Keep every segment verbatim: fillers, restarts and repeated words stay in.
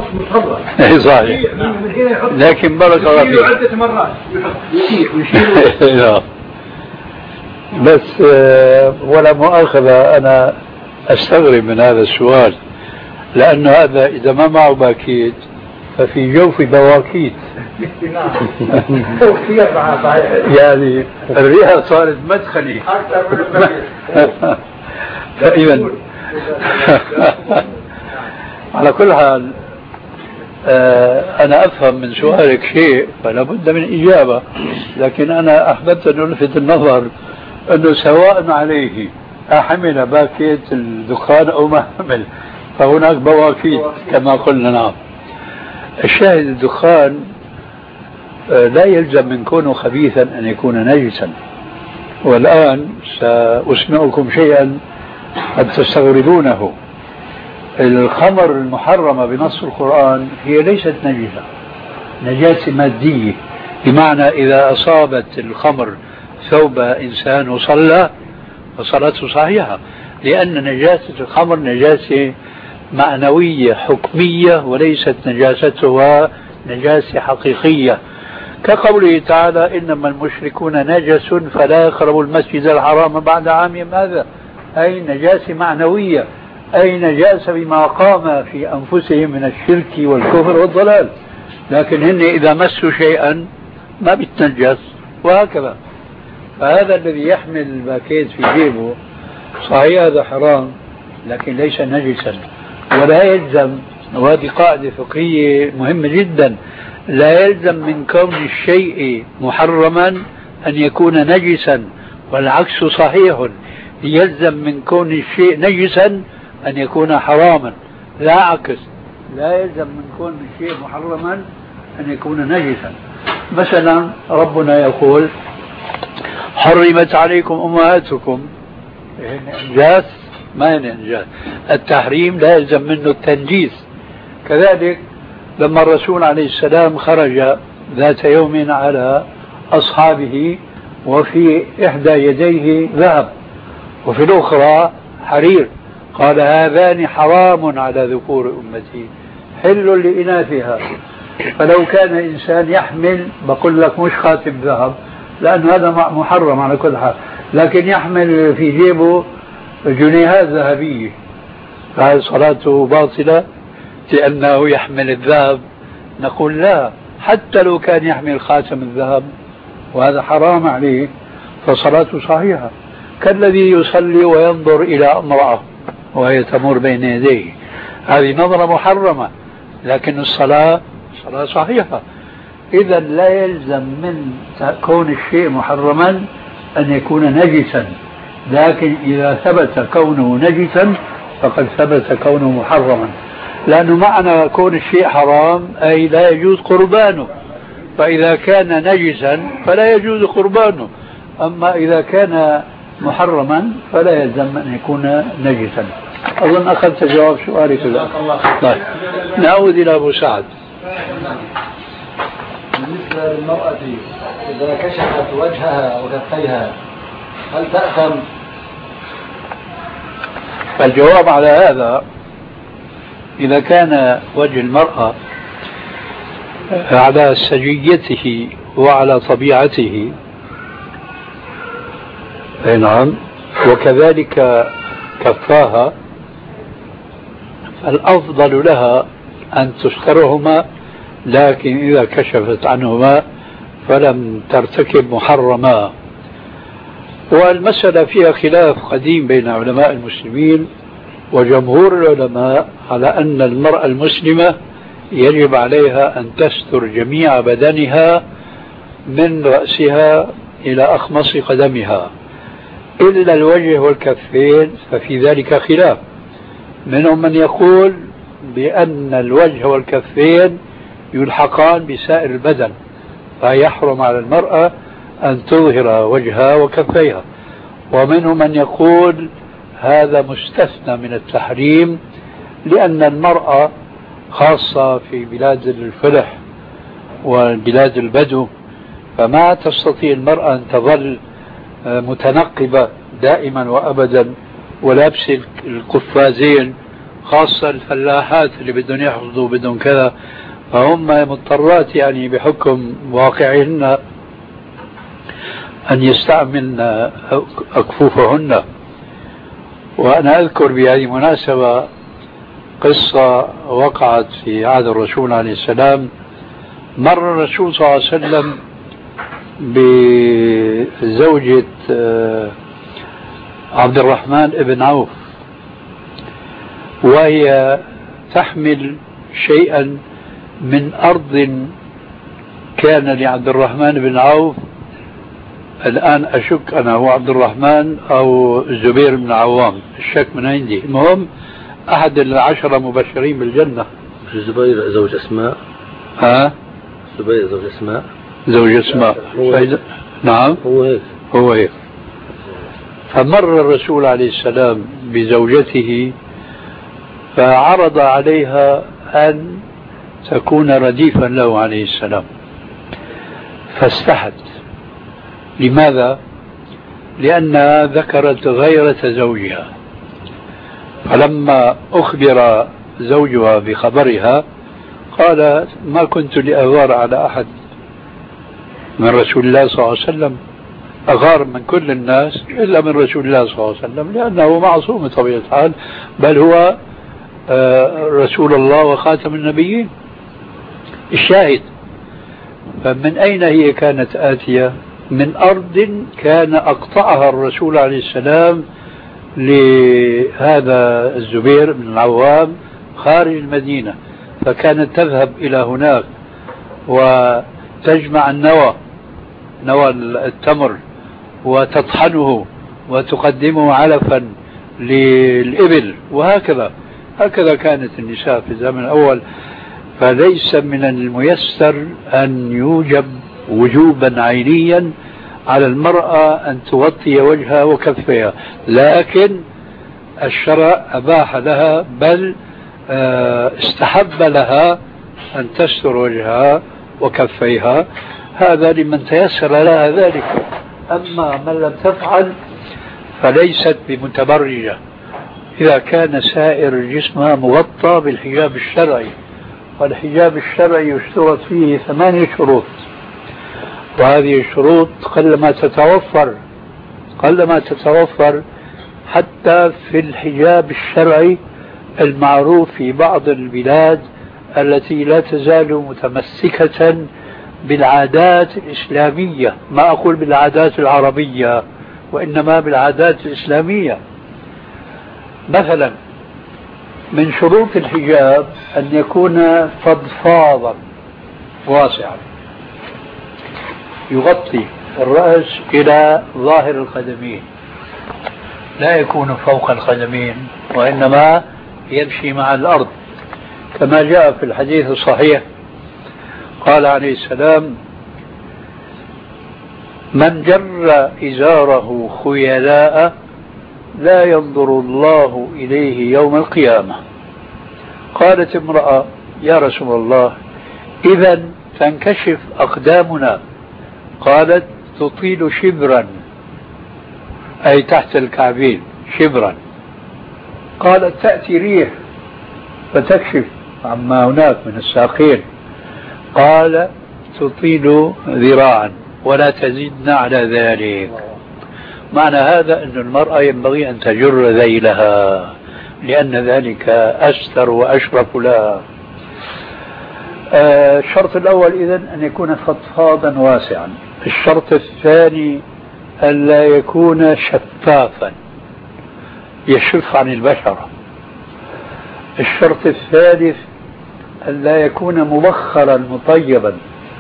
متفرغ. اي صحيح. لكن بارك الله فيك. عدة مرات يشيل ويشيل. بس ولا مؤاخذة أنا أستغرب من هذا السؤال، لأنه هذا إذا ما معه باكيت ففي جوف بواكيت. يعني الرئة صارت مدخلي تقريبا. على كل حال أنا أفهم من سؤالك شيء فلا بد من إجابة، لكن أنا أحببت أن ألفت النظر أنه سواء عليه أحمل باكيت الدخان أو ما حمل فهناك بواكيت كما قلنا. نعم. الشاهد الدخان لا يلزم من كونه خبيثا أن يكون نجسا. والآن سأسمعكم شيئا قد تستغربونه. الخمر المحرمة بنص القرآن هي ليست نجسة، نجاسة مادية، بمعنى إذا أصابت الخمر ثوب إنسان وصلى فصلاته صحيحة، لأن نجاسة الخمر نجاسة معنوية حكمية وليست نجاستها نجاسة حقيقية، كقوله تعالى إنما المشركون نجس فلا يقربوا المسجد الحرام بعد عامهم هذا، أي نجاسة معنوية، أي نجاسة بما قام في أنفسهم من الشرك والكفر والضلال، لكن هن إذا مسوا شيئا ما بيتنجس وهكذا. فهذا الذي يحمل الباكيت في جيبه صحيح هذا حرام لكن ليس نجسا، ولا يلزم، وهذه قاعدة فقهية مهمة جدا، لا يلزم من كون الشيء محرما أن يكون نجسا، والعكس صحيح، يلزم من كون الشيء نجسا أن يكون حراما، لا عكس، لا يلزم من كون الشيء محرما أن يكون نجسا. مثلا ربنا يقول حرمت عليكم أمهاتكم، إنجاز ما يعني إنجاز، التحريم لا يلزم منه التنجيس. كذلك لما الرسول عليه السلام خرج ذات يوم على أصحابه وفي إحدى يديه ذهب وفي الأخرى حرير، قال هذان حرام على ذكور أمتي حل لإناثها. فلو كان إنسان يحمل بقول لك مش خاتم ذهب لأن هذا محرم على كل حال، لكن يحمل في جيبه جنيهات ذهبية فهذه صلاته باطلة لأنه يحمل الذهب؟ نقول لا، حتى لو كان يحمل خاتم الذهب وهذا حرام عليه فصلاته صحيحة، كالذي يصلي وينظر إلى امرأة وهي تمر بين يديه، هذه نظرة محرمة لكن الصلاة صلاة صحيحة. إذا لا يلزم من كون الشيء محرما أن يكون نجسا، لكن إذا ثبت كونه نجسا فقد ثبت كونه محرما، لأنه معنى كون الشيء حرام أي لا يجوز قربانه، فإذا كان نجسا فلا يجوز قربانه، أما إذا كان محرما فلا يلزم أن يكون نجسا. أظن أخذت جواب سؤالك. طيب نعود إلى أبو سعد. بالنسبة للمرأة إذا كشفت وجهها وكفيها هل تأثم؟ فالجواب على هذا إذا كان وجه المرأة على سجيته وعلى طبيعته أي نعم، وكذلك كفاها، فالأفضل لها أن تسترهما، لكن إذا كشفت عنهما فلم ترتكب محرما. والمسألة فيها خلاف قديم بين علماء المسلمين، وجمهور العلماء على أن المرأة المسلمة يجب عليها أن تستر جميع بدنها من رأسها إلى أخمص قدمها إلا الوجه والكفين، ففي ذلك خلاف. منهم من يقول بأن الوجه والكفين يلحقان بسائر البدن، فيحرم على المرأة أن تظهر وجهها وكفيها، ومنهم من يقول هذا مستثنى من التحريم، لأن المرأة خاصة في بلاد الفلح وبلاد البدو فما تستطيع المرأة أن تظل متنقبة دائما وأبدا ولابسة القفازين خاصة الفلاحات اللي بدهم يحفظوا بدهم كذا، فهم مضطرات يعني بحكم واقعهن أن يستعملن أكفوفهن. وأنا أذكر بهذه المناسبة قصة وقعت في عهد الرسول عليه السلام. مر الرسول صلى الله عليه وسلم بزوجة عبد الرحمن بن عوف وهي تحمل شيئا من أرض كان لعبد الرحمن بن عوف، الآن أشك أنا هو عبد الرحمن أو الزبير بن عوام، الشك من عندي. المهم أحد العشرة مبشرين بالجنة. الزبير زوج أسماء. ها؟ الزبير زوج أسماء. زوج أسماء. نعم هو هيك. هو هيك. فمر الرسول عليه السلام بزوجته فعرض عليها أن تكون رديفا له عليه السلام، فاستحت. لماذا؟ لأنها ذكرت غيرة زوجها، فلما أخبر زوجها بخبرها قال ما كنت لأغار على أحد من رسول الله صلى الله عليه وسلم، أغار من كل الناس إلا من رسول الله صلى الله عليه وسلم، لأنه معصوم بطبيعة الحال، بل هو رسول الله وخاتم النبيين. الشاهد، فمن أين هي كانت آتية؟ من أرض كان أقطعها الرسول عليه السلام لهذا الزبير بن العوام خارج المدينة، فكانت تذهب إلى هناك وتجمع النوى، نوى التمر، وتطحنه وتقدمه علفا للإبل، وهكذا هكذا كانت النساء في الزمن الأول. فليس من الميسر أن يوجب وجوبا عينيا على المرأة أن تغطي وجهها وكفيها، لكن الشرع أباح لها، بل استحب لها أن تستر وجهها وكفيها، هذا لمن تيسر لها ذلك. أما من لم تفعل فليست بمتبرجة إذا كان سائر جسمها مغطى بالحجاب الشرعي، والحجاب الشرعي يشترط فيه ثمانية شروط، وهذه الشروط قلما تتوفر قلما تتوفر حتى في الحجاب الشرعي المعروف في بعض البلاد التي لا تزال متمسكة بالعادات الإسلامية، ما أقول بالعادات العربية وإنما بالعادات الإسلامية. مثلا من شروط الحجاب أن يكون فضفاضا واسعا يغطي الرأس إلى ظاهر القدمين، لا يكون فوق القدمين وإنما يمشي مع الأرض، كما جاء في الحديث الصحيح قال عليه السلام: من جر إزاره خيلاء لا ينظر الله إليه يوم القيامة. قالت امرأة: يا رسول الله، إذا تنكشف أقدامنا؟ قالت: تطيل شبرا، أي تحت الكعبين شبرا. قالت: تأتي ريح فتكشف عما هناك من الساقين. قال: تطيل ذراعا ولا تزيدن على ذلك. معنى هذا أن المرأة ينبغي أن تجر ذيلها لأن ذلك أستر وأشرف لها. آه الشرط الأول إذن أن يكون فضفاضا واسعا. الشرط الثاني أن لا يكون شفافا يشف عن البشرة. الشرط الثالث أن لا يكون مبخرا مطيبا.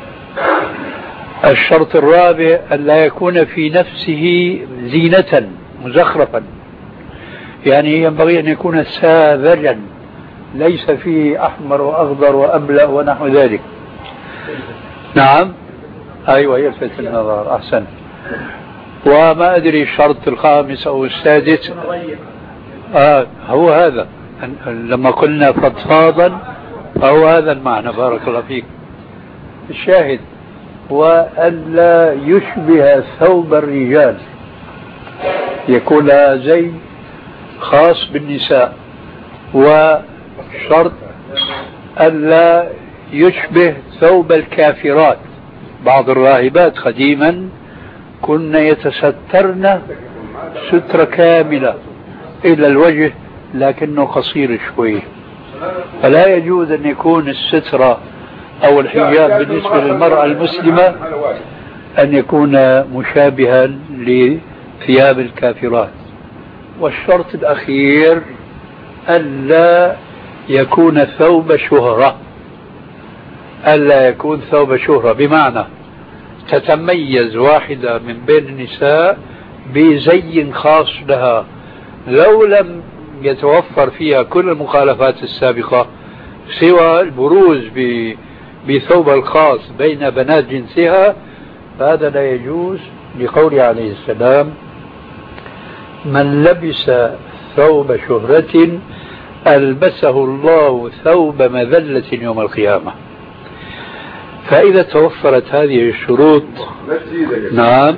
الشرط الرابع أن لا يكون في نفسه زينة مزخرفا، يعني ينبغي أن يكون ساذجا ليس فيه أحمر وأخضر وأبلأ ونحو ذلك. نعم، أيوة، يلفت النظر، أحسن. وما أدري الشرط الخامس أو السادس. آه هو هذا، لما قلنا فضفاضا فهو هذا المعنى. بارك الله فيك. الشاهد وأن لا يشبه ثوب الرجال، يكون زي خاص بالنساء، وشرط ألا يشبه ثوب الكافرات. بعض الراهبات قديما كن يتسترن سترة كاملة إلى الوجه لكنه قصير شوي، فلا يجوز أن يكون السترة أو الحجاب بالنسبة للمرأة المسلمة أن يكون مشابها لثياب الكافرات. والشرط الأخير ألا يكون ثوب شهرة، ألا يكون ثوب شهرة بمعنى تتميز واحدة من بين النساء بزي خاص لها لو لم يتوفر فيها كل المخالفات السابقة سوى البروز بثوب الخاص بين بنات جنسها، فهذا لا يجوز، لقوله عليه السلام: من لبس ثوب شهرة ألبسه الله ثوب مذلة يوم القيامة. فإذا توفرت هذه الشروط، نعم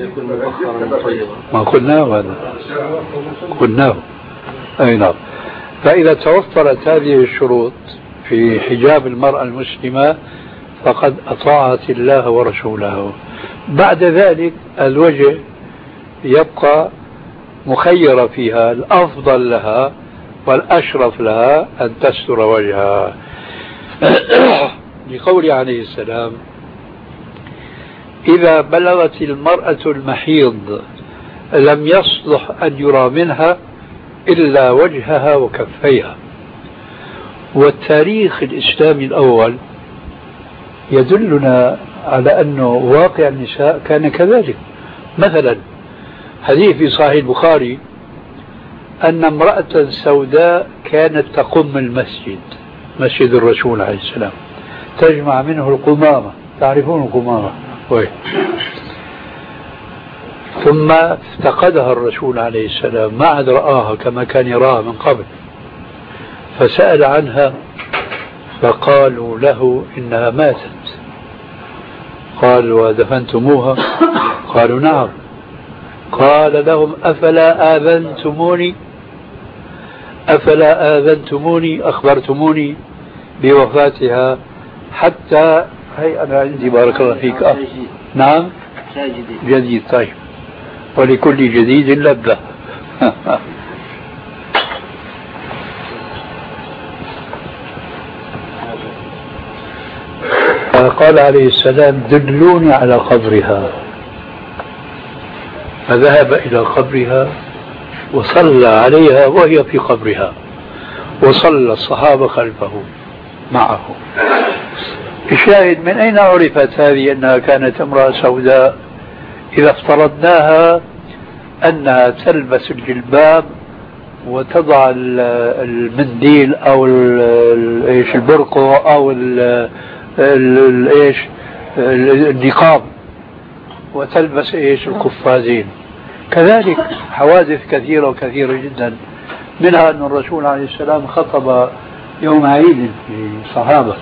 ما قلناه هذا قلناه أي نعم، فإذا توفرت هذه الشروط في حجاب المرأة المسلمة فقد أطاعت الله ورسوله. بعد ذلك الوجه يبقى مخيرة فيها، الأفضل لها والأشرف لها أن تستر وجهها، لقول عليه السلام: إذا بلغت المرأة المحيض لم يصلح أن يرى منها إلا وجهها وكفيها. والتاريخ الإسلامي الأول يدلنا على أنه واقع النساء كان كذلك. مثلا حديث في صحيح البخاري أن امرأة سوداء كانت تقم المسجد، مسجد الرسول عليه السلام، تجمع منه القمامة، تعرفون القمامة؟ ثم افتقدها الرسول عليه السلام، ما عاد رآها كما كان يراها من قبل، فسأل عنها فقالوا له إنها ماتت. قال: ودفنتموها؟ قالوا: نعم. قال لهم: أفلا آذنتموني أفلا آذنتموني أخبرتموني بوفاتها حتى هي أنا عندي بارك الله فيك أه. نعم جديد. طيب، ولكل جديد لذة. قال عليه السلام: دلوني على قبرها. فذهب إلى قبرها وصلى عليها وهي في قبرها، وصلى الصحابة خلفه معه. الشاهد: من أين عرفت هذه أنها كانت امرأة سوداء؟ إذا افترضناها أنها تلبس الجلباب وتضع المنديل أو ايش البرقع أو ايش النقاب وتلبس ايش القفازين. كذلك حوادث كثيرة وكثيرة جدا، منها أن الرسول عليه السلام خطب يوم عيد للصحابة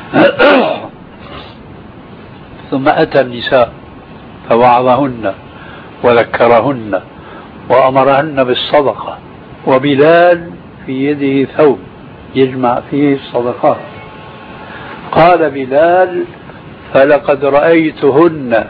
ثم أتى النساء فوعظهن وذكرهن وأمرهن بالصدقة، وبلال في يده ثوب يجمع فيه الصدقات. قال بلال: فلقد رأيتهن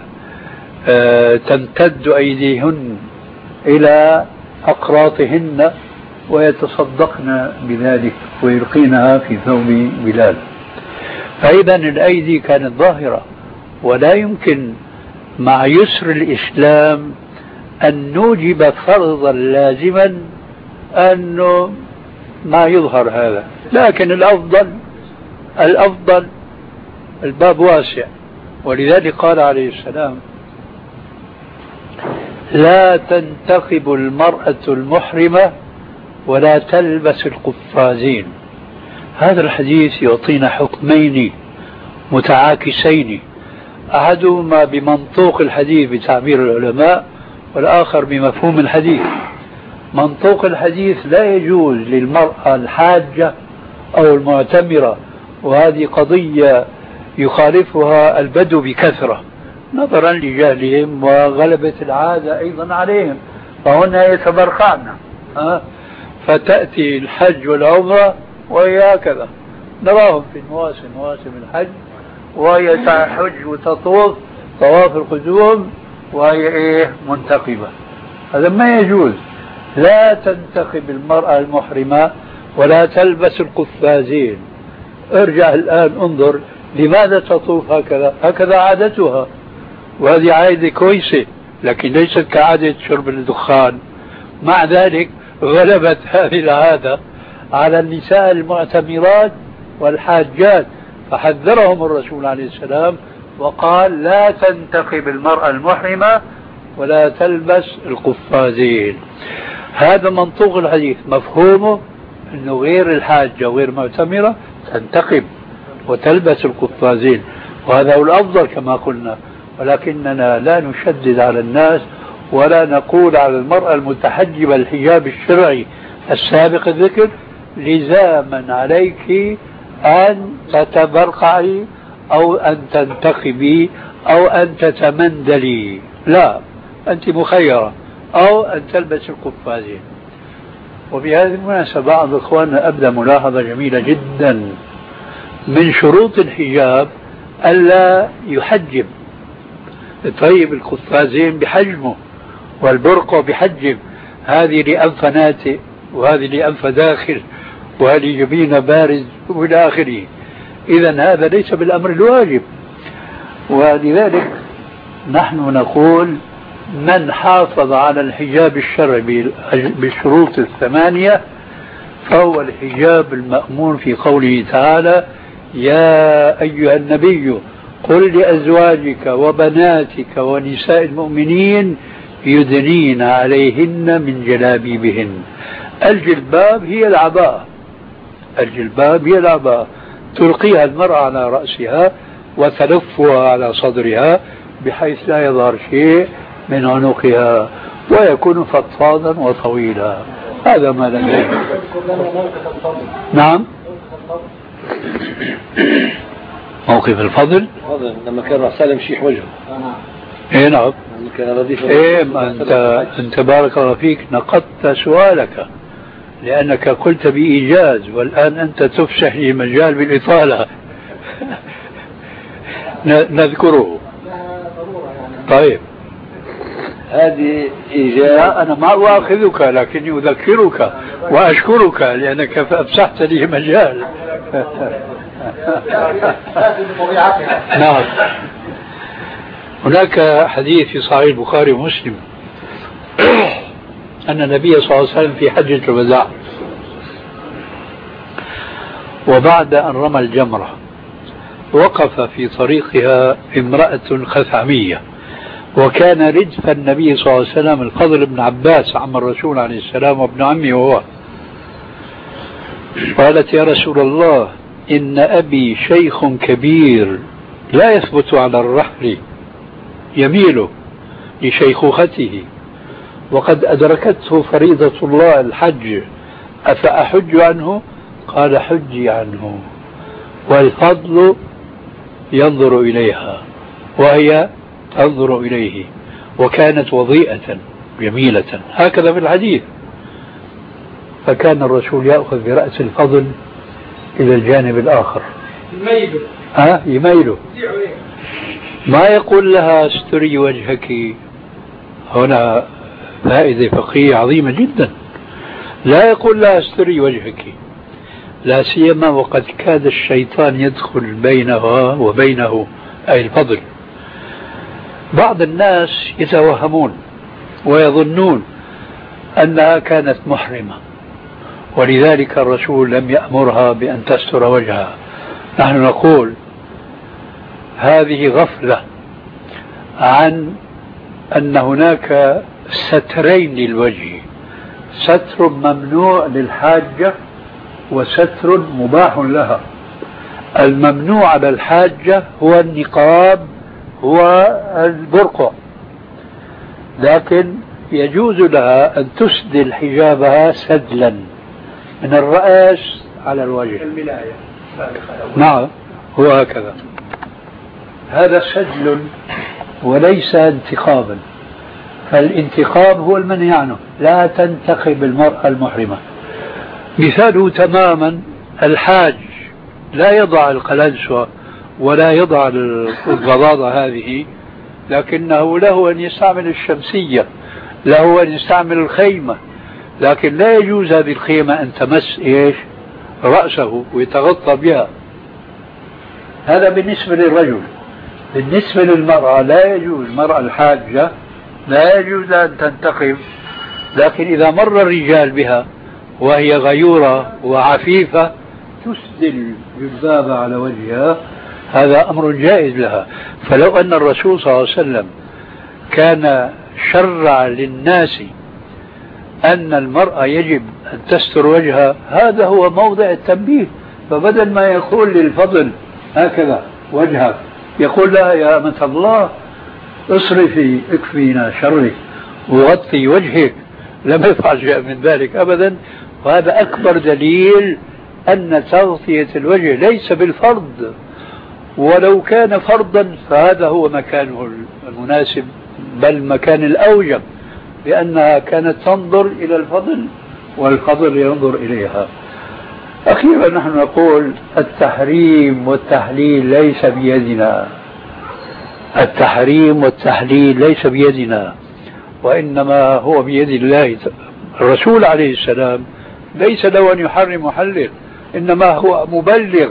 تمتد أيديهن إلى أقراطهن ويتصدقن بذلك ويلقينها في ثوب بلال. فإذا الأيدي كانت ظاهرة، ولا يمكن مع يسر الإسلام أن نوجب فرضا لازما أنه ما يظهر هذا. لكن الأفضل الأفضل الباب واسع، ولذلك قال عليه السلام: لا تنتقب المرأة المحرمة ولا تلبس القفازين. هذا الحديث يعطينا حكمين متعاكسين، أحدهما بمنطوق الحديث بتعبير العلماء، والآخر بمفهوم الحديث. منطوق الحديث: لا يجوز للمرأة الحاجة أو المعتمرة، وهذه قضية يخالفها البدو بكثرة نظرا لجهلهم وغلبة العادة أيضا عليهم، فهن يتبرقعن. فتأتي الحج والعمرة وهي هكذا، نراهم في مواسم مواسم الحج وهي تحج وتطوف طواف القدوم وهي إيه منتقبة. هذا ما يجوز. لا تنتقب المرأة المحرمة ولا تلبس القفازين. ارجع الآن انظر لماذا تطوف هكذا؟ هكذا عادتها، وهذه عادة كويسة لكن ليست كعادة شرب الدخان. مع ذلك غلبت هذه العادة على النساء المعتمرات والحاجات، فحذرهم الرسول عليه السلام وقال لا تنتقب المرأة المحرمة ولا تلبس القفازين. هذا منطوق الحديث، مفهومه أنه غير الحاجة وغير معتمرة تنتقب وتلبس القفازين، وهذا هو الأفضل كما قلنا، ولكننا لا نشدد على الناس ولا نقول على المرأة المتحجبة الحجاب الشرعي السابق الذكر لزاما عليك أن تتبرقعي أو أن تنتقبي أو أن تتمندلي، لا، أنت مخيرة، أو أن تلبس القفازين. وبهذه المناسبة بعض إخواننا أبدى ملاحظة جميلة جدا، من شروط الحجاب ألا يحجب. طيب القفازين بحجمه والبرقع بحجم، هذه لأنف ناتئ وهذه لأنف داخل وهذه جبين بارز وإلى آخره. إذا هذا ليس بالأمر الواجب، ولذلك نحن نقول من حافظ على الحجاب الشرعي بالشروط الثمانية فهو الحجاب المأمور في قوله تعالى يا أيها النبي قل لأزواجك وبناتك ونساء المؤمنين يدنين عليهن من جلابيبهن. الجلباب هي العباءة، الجلباب هي العباءة تلقيها المرأة على رأسها وتلفها على صدرها بحيث لا يظهر شيء من عنقها ويكون فضفاضا وطويلا. هذا ما لديه. نعم، موقف الفضل لما كان سالم شيح وجهه. ايه نعم، كان رديف. ايه ما انت انت بارك الله فيك نقضت سؤالك لانك قلت بايجاز والان انت تفسح لي مجال بالاطاله. نذكره. طيب هذه إيجاز. لا أنا ما أؤاخذك لكني أذكرك وأشكرك لأنك أفسحت لي مجال. نعم. هناك حديث في صحيح البخاري ومسلم أن النبي صلى الله عليه وسلم في حجة الوداع وبعد أن رمى الجمرة وقف في طريقها امرأة خثعمية، وكان ردف النبي صلى الله عليه وسلم الفضل بن عباس عم الرسول عليه السلام وابن عمه وهو. قالت يا رسول الله إن أبي شيخ كبير لا يثبت على الرحل يميل لشيخوخته وقد أدركته فريضة الله الحج أفأحج عنه؟ قال حجي عنه. والفضل ينظر إليها وهي تنظر إليه، وكانت وضيئة جميلة هكذا في الحديث. فكان الرسول يأخذ برأس الفضل إلى الجانب الآخر يميله ها يميله ما يقول لها استري وجهك. هنا فائدة فقهية عظيمة جدا. لا يقول لها استري وجهك، لا سيما وقد كاد الشيطان يدخل بينها وبينه أي الفضل. بعض الناس يتوهمون ويظنون أنها كانت محرمة ولذلك الرسول لم يأمرها بأن تستر وجهها. نحن نقول هذه غفلة عن أن هناك سترين للوجه، ستر ممنوع للحاجة وستر مباح لها. الممنوع على الحاجة هو النقاب هو البرقع، لكن يجوز لها أن تسدل حجابها سدلا من الرأس على الوجه. نعم هو هكذا، هذا سدل وليس انتقابا. فالانتقاب هو المنهي عنه. لا تنتقب المرأة المحرمة مثاله تماما الحاج لا يضع القلنسوة ولا يضع الغضاضة هذه، لكنه له أن يستعمل الشمسية، له أن يستعمل الخيمة، لكن لا يجوز هذه الخيمة أن تمس إيش رأسه ويتغطى بها. هذا بالنسبة للرجل. بالنسبة للمرأة لا يجوز، المرأة الحاجة لا يجوز أن تنتقب، لكن إذا مر الرجال بها وهي غيورة وعفيفة تسدل جلبابها على وجهها، هذا أمر جائز لها. فلو أن الرسول صلى الله عليه وسلم كان شرع للناس أن المرأة يجب أن تستر وجهها، هذا هو موضع التنبيه. فبدل ما يقول للفضل هكذا وجهك، يقول لها يا أمة الله اصرفي اكفينا شرك وغطي وجهك، لم يفعل شيء من ذلك أبدا. وهذا أكبر دليل أن تغطية الوجه ليس بالفرض، ولو كان فرضا فهذا هو مكانه المناسب، بل مكان الأوجب، لأنها كانت تنظر إلى الفضل والفضل ينظر إليها. أخيرا نحن نقول التحريم والتحليل ليس بيدنا، التحريم والتحليل ليس بيدنا، وإنما هو بيد الله. الرسول عليه السلام ليس له أن يحرم ويحلل، إنما هو مبلغ.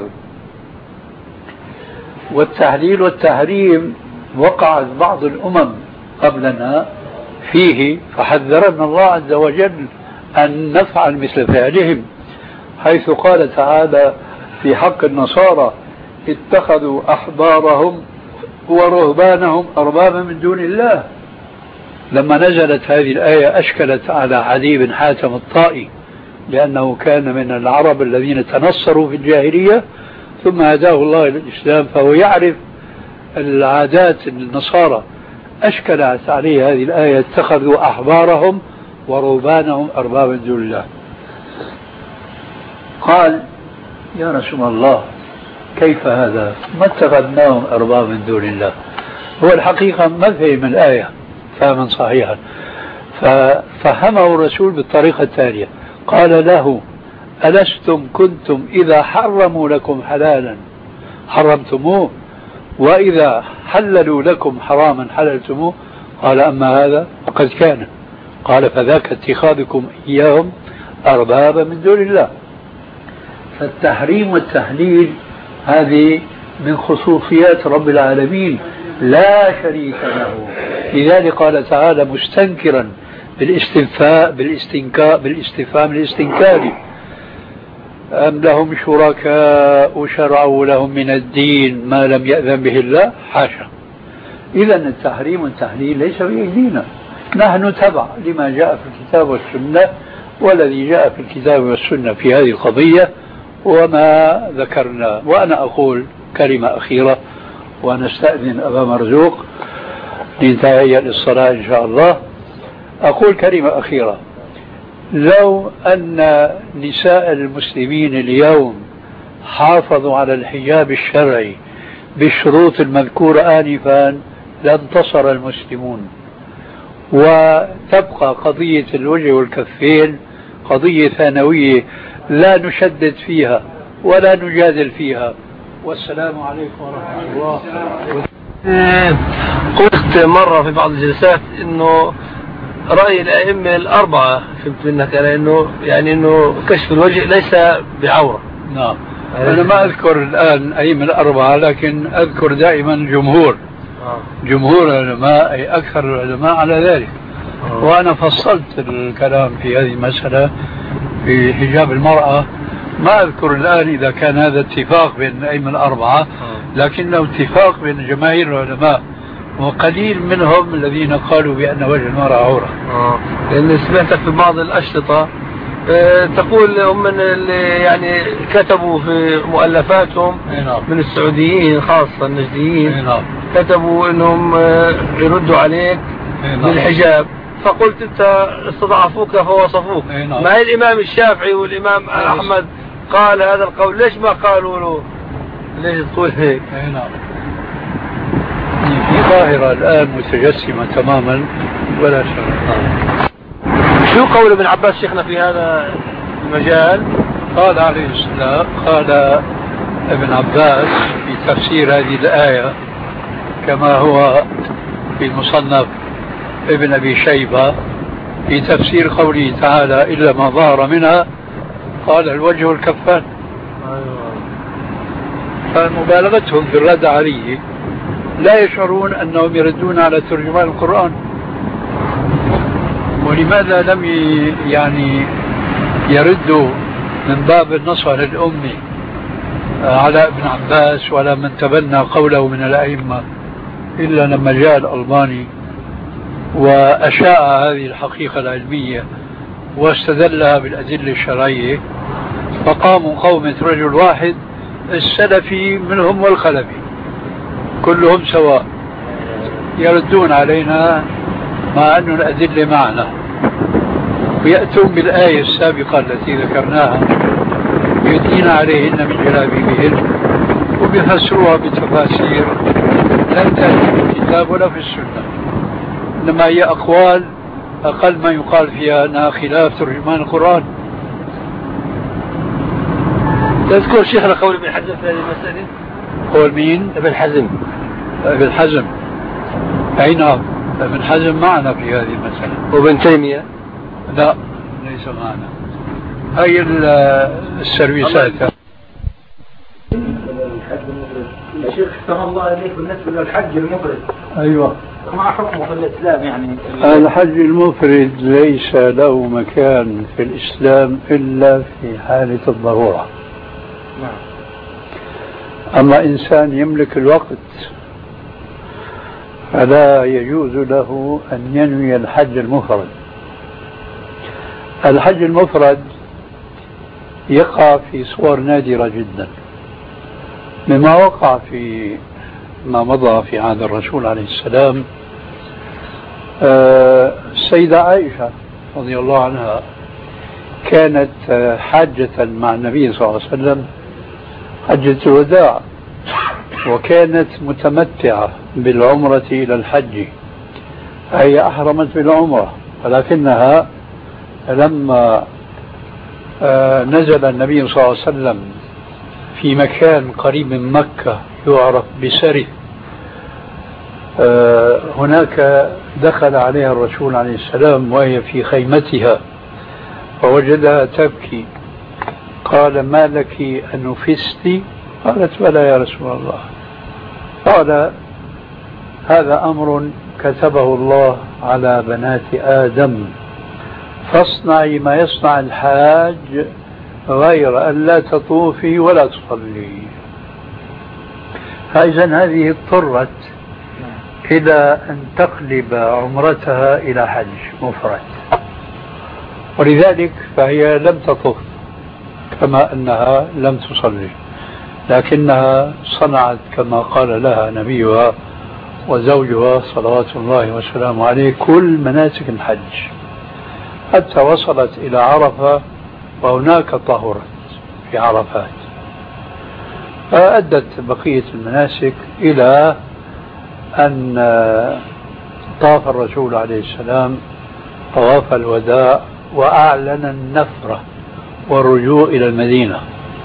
والتحليل والتحريم وقعت بعض الأمم قبلنا فيه، فحذرنا الله عز وجل أن نفعل مثل فعلهم، حيث قال تعالى في حق النصارى اتخذوا أحبارهم ورهبانهم أربابا من دون الله. لما نزلت هذه الآية أشكلت على عدي بن حاتم الطائي، لأنه كان من العرب الذين تنصروا في الجاهلية ثم هداه الله إلى الإسلام، فهو يعرف العادات النصارى. أشكلت عليه هذه الآية اتخذوا أحبارهم ورهبانهم أربابا من دون الله. قال يا رسول الله كيف هذا؟ ما اتخذناهم أربابا من دون الله. هو الحقيقة ما فهم الآية فهما صحيحا، ففهمه الرسول بالطريقة التالية. قال له ألستم كنتم إذا حرموا لكم حلالا حرمتموه، وإذا حللوا لكم حراما حللتموه؟ قال أما هذا فقد كان. قال فذاك اتخاذكم إياهم أربابا من دون الله. فالتحريم والتحليل هذه من خصوصيات رب العالمين لا شريك له. لذلك قال تعالى مستنكرا بالاستنفاء بالاستنكاء بالاستفهام الاستنكاري: أم لهم شركاء شرعوا لهم من الدين ما لم يأذن به الله؟ حاشا. إذا التحريم والتحليل ليس بأيدينا، نحن تبع لما جاء في الكتاب والسنة، والذي جاء في الكتاب والسنة في هذه القضية وما ذكرنا. وأنا أقول كلمة أخيرة ونستأذن أبا مرزوق لنتهيأ للصلاة إن شاء الله. أقول كلمة أخيرة: لو أن نساء المسلمين اليوم حافظوا على الحجاب الشرعي بالشروط المذكورة آنفا لانتصر المسلمون، وتبقى قضية الوجه والكفين قضية ثانوية لا نشدد فيها ولا نجادل فيها. والسلام عليكم ورحمة الله. قلت مرة في بعض الجلسات إنه رأي الأئمة الأربعة فهمت منك أنا إنه يعني إنه كشف الوجه ليس بعورة. نعم. أنا ما أذكر الآن أئمة الأربعة، لكن أذكر دائما جمهور جمهور العلماء، أي أكثر العلماء على ذلك. وأنا فصلت الكلام في هذه المسألة في حجاب المرأة. ما أذكر الآن إذا كان هذا اتفاق بين الأئمة الأربعة، لكنه اتفاق بين جماهير العلماء، وقليل منهم الذين قالوا بأن وجه المرأة عورة. لأن سمعتك في بعض الأشرطة تقول هم من اللي يعني كتبوا في مؤلفاتهم من السعوديين خاصة النجديين كتبوا انهم يردوا عليك بالحجاب، فقلت انت استضعفوك فوصفوك. ما هي الامام الشافعي والامام احمد قال هذا القول، ليش ما قالوا له؟ ليش تقول هيك؟ في ظاهرة الآن متجسمة تماما ولا شك. شو قول ابن عباس شيخنا في هذا المجال. قال عليه السلام، قال ابن عباس في تفسير هذه الآية كما هو في مصنف ابن أبي شيبة في تفسير قوله تعالى إلا ما ظهر منها، قال الوجه الكفان. فمبالغتهم في الرد عليه لا يشعرون أنهم يردون على ترجمان القرآن. ولماذا لم يعني يردوا من باب النصر للأمة على ابن عباس ولا من تبنى قوله من الأئمة، إلا لما جاء الألباني وأشاع هذه الحقيقة العلمية واستدلها بالأدلة الشرعية، فقاموا قومة رجل واحد السلفي منهم والخلفي كلهم سواء يردون علينا مع أن الأدلة معنا، ويأتون بالآية السابقة التي ذكرناها يدين عليهن من جلابيبهن وبيفسروها بتفاسير لم تأتي في الكتاب ولا في السنة، إنما هي أقوال أقل ما يقال فيها أنها خلاف ترجمان القرآن. تذكر شيخنا قول ابن حزم في هذه المسألة؟ قول مين؟ ابن حزم. ابن حزم أي نعم، ابن حزم معنا في هذه المسألة. وابن تيمية؟ لا ليس معنا. هاي السرويسات. يا شيخ سلام الله عليك، بالنسبة للحج المفرد أيوة ما حكمه في الإسلام؟ يعني الحج المفرد ليس له مكان في الإسلام إلا في حالة الضرورة. نعم. أما إنسان يملك الوقت فلا يجوز له أن ينوي الحج المفرد. الحج المفرد يقع في صور نادرة جدا، مما وقع في ما مضى في عهد الرسول عليه السلام. السيدة عائشة رضي الله عنها كانت حاجة مع النبي صلى الله عليه وسلم حجة الوداع، وكانت متمتعة بالعمرة إلى الحج، هي أحرمت بالعمرة، ولكنها لما نزل النبي صلى الله عليه وسلم في مكان قريب من مكة يعرف بسرف، هناك دخل عليها الرسول عليه السلام وهي في خيمتها فوجدها تبكي، قال ما لك أنفستِ؟ قالت بلى يا رسول الله. قال هذا أمر كتبه الله على بنات آدم، فاصنعي ما يصنع الحاج غير أن لا تطوفي ولا تصلي. فإذا هذه اضطرت إلى أن تقلب عمرتها إلى حج مفرد، ولذلك فهي لم تطوف كما أنها لم تصلي، لكنها صنعت كما قال لها نبيها وزوجها صلوات الله وسلامه عليه كل مناسك الحج حتى وصلت إلى عرفة، وهناك طهرت في عرفات، فأدت بقية المناسك إلى أن طاف الرسول عليه السلام طواف الوداع وأعلن النفرة والرجوع إلى المدينة.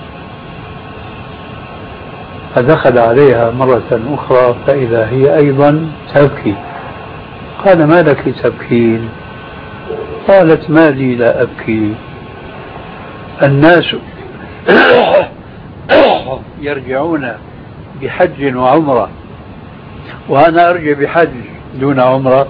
فدخل عليها مرة أخرى فإذا هي أيضا تبكي، قال ما لك تبكين؟ قالت ما لي لا أبكي، الناس يرجعون بحج وعمرة وأنا أرجع بحج دون عمرة،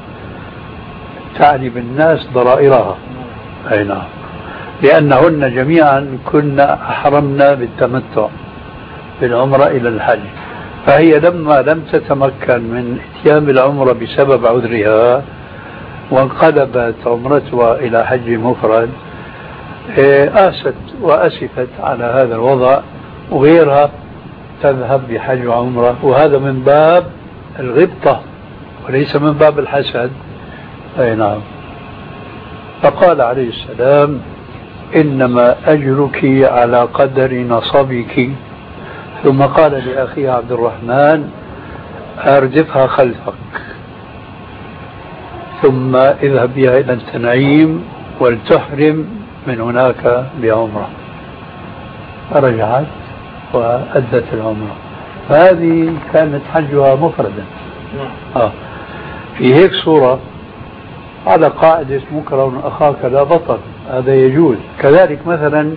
تعني بالناس ضرائرها. أي نعم، لأنهن جميعا كنا أحرمنا بالتمتع بالعمرة إلى الحج، فهي لما لم تتمكن من اتيان بالعمرة بسبب عذرها وانقلبت عمرتها إلى حج مفرد آست وأسفت على هذا الوضع، وغيرها تذهب بحج وعمرة، وهذا من باب الغبطة وليس من باب الحسد. أي نعم. فقال عليه السلام إنما أجرك على قدر نصبك، ثم قال لأخيه عبد الرحمن أردفها خلفك ثم اذهب بها إلى التنعيم ولتحرم من هناك بعمرة، فرجعت وأدت العمرة. فهذه كانت حجها مفردا. آه. في هيك صورة على قاعدة مكرم أخاك لا بطل، هذا يجوز. كذلك مثلا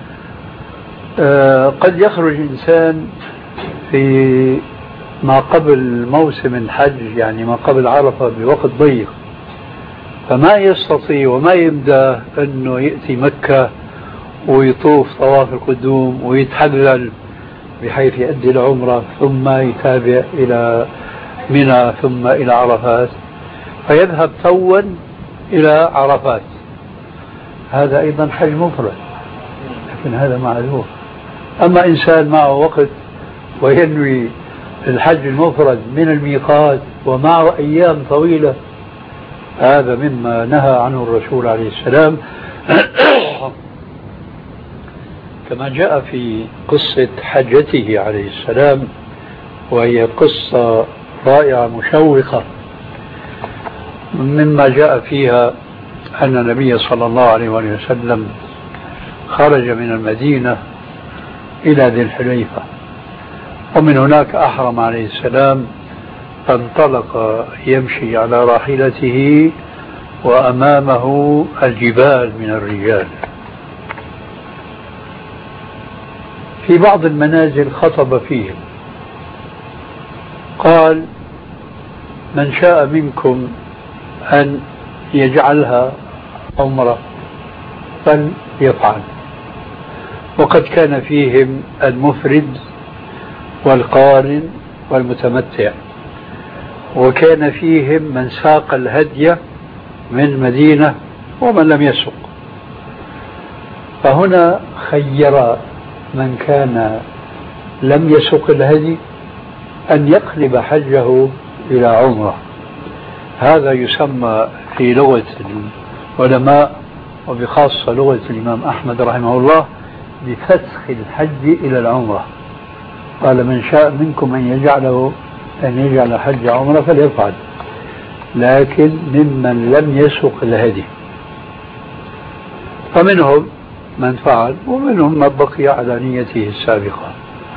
آه قد يخرج إنسان في ما قبل موسم الحج، يعني ما قبل عرفة، بوقت ضيق، فما يستطيع وما يبدأ أنه يأتي مكة ويطوف طواف القدوم ويتحلل بحيث يؤدي العمرة ثم يتابع إلى منى ثم إلى عرفات، فيذهب توا إلى عرفات. هذا أيضا حج مفرد، لكن هذا معذور. أما إنسان معه وقت وينوي الحج المفرد من الميقات ومعه أيام طويلة، هذا مما نهى عنه الرسول عليه السلام. كما جاء في قصة حجته عليه السلام، وهي قصة رائعة مشوقة، مما جاء فيها أن النبي صلى الله عليه وسلم خرج من المدينة إلى ذي الحليفة، ومن هناك أحرم عليه السلام، فانطلق يمشي على راحلته وأمامه الجبال من الرجال. في بعض المنازل خطب فيهم قال: من شاء منكم أن يجعلها عمرة فليفعل. وقد كان فيهم المفرد والقارن والمتمتع، وكان فيهم من ساق الهدي من المدينة ومن لم يسق. فهنا خير من كان لم يسق الهدي أن يقلب حجه إلى عمرة. هذا يسمى في لغة العلماء وبخاصة لغة الإمام أحمد رحمه الله بفسخ الحج إلى العمرة. قال: من شاء منكم أن يجعله أن يجعل حج عمرة فليفعل، لكن ممن لم يسق الهدي. فمنهم من فعل ومنهم من بقي على نيته السابقة،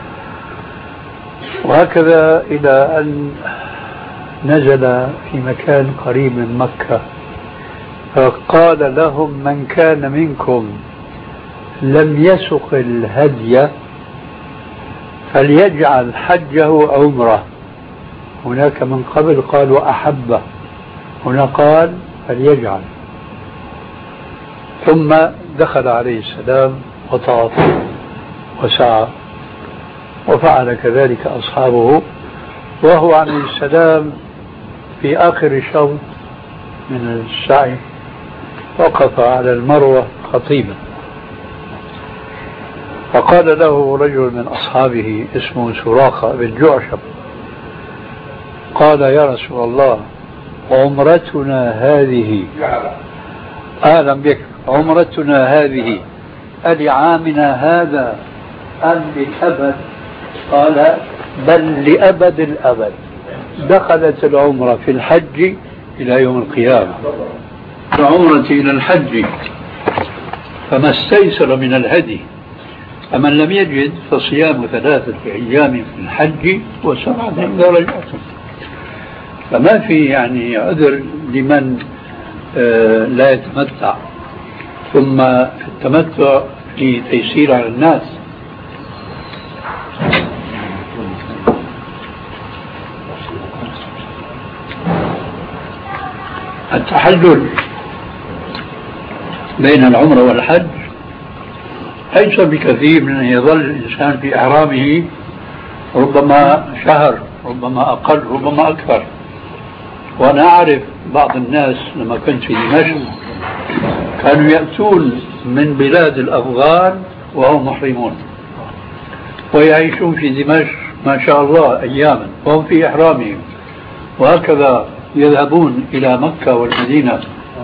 وهكذا إلى أن نزل في مكان قريب من مكة، فقال لهم: من كان منكم لم يسق الهدي فليجعل حجه عمرة. هناك من قبل قال وأحبه، هنا قال فليجعل. ثم دخل عليه السلام وطاف وسعى، وفعل كذلك أصحابه، وهو عليه السلام في آخر الشوط من السعي وقف على المروة خطيبا، فقال له رجل من أصحابه اسمه سراقة بن جعشم، قال: يا رسول الله، عمرتنا هذه أهلا بك، عمرتنا هذه ألعامنا هذا أم للأبد؟ قال: بل لأبد الأبد. دخلت العمرة في الحج إلى يوم القيامة، العمرة إلى الحج، فما استيسر من الهدي. فمن لم يجد فصيام ثلاثة أيام في الحج وسبعة إذا رجعتم. فما في يعني عذر لمن آه لا يتمتع. ثم في التمتع في تيسير على الناس. التحلل بين العمرة والحج أيسر بكثير من أن يظل الإنسان في إحرامه ربما شهر، ربما أقل، ربما أكثر. وأنا أعرف بعض الناس لما كنت في دمشق كانوا يأتون من بلاد الأفغان وهم محرمون، ويعيشون في دمشق ما شاء الله أياما وهم في إحرامهم، وهكذا يذهبون إلى مكة والمدينة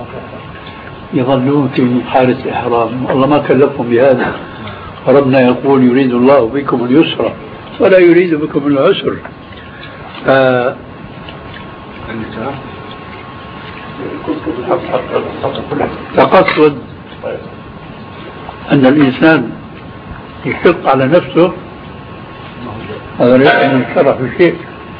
يظلون في حالة إحرام. الله ما كلفهم بهذا. ربنا يقول: يريد الله بكم اليسر ولا يريد بكم العسر. آه تقصد أن الإنسان يشق على نفسه هذا ليس من الشرع في شيء.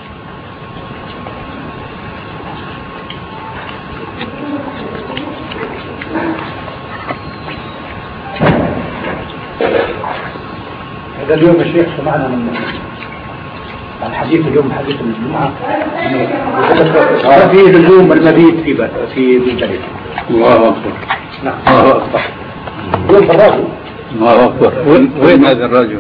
هذا اليوم يا شيخ سمعنا من الحديث اليوم حديث الجمعة فيه لزوم المبيت في في مزدلفة. الله أكبر. نعم. الله أكبر. وين الرجل؟ الله أكبر. وين هذا الرجل؟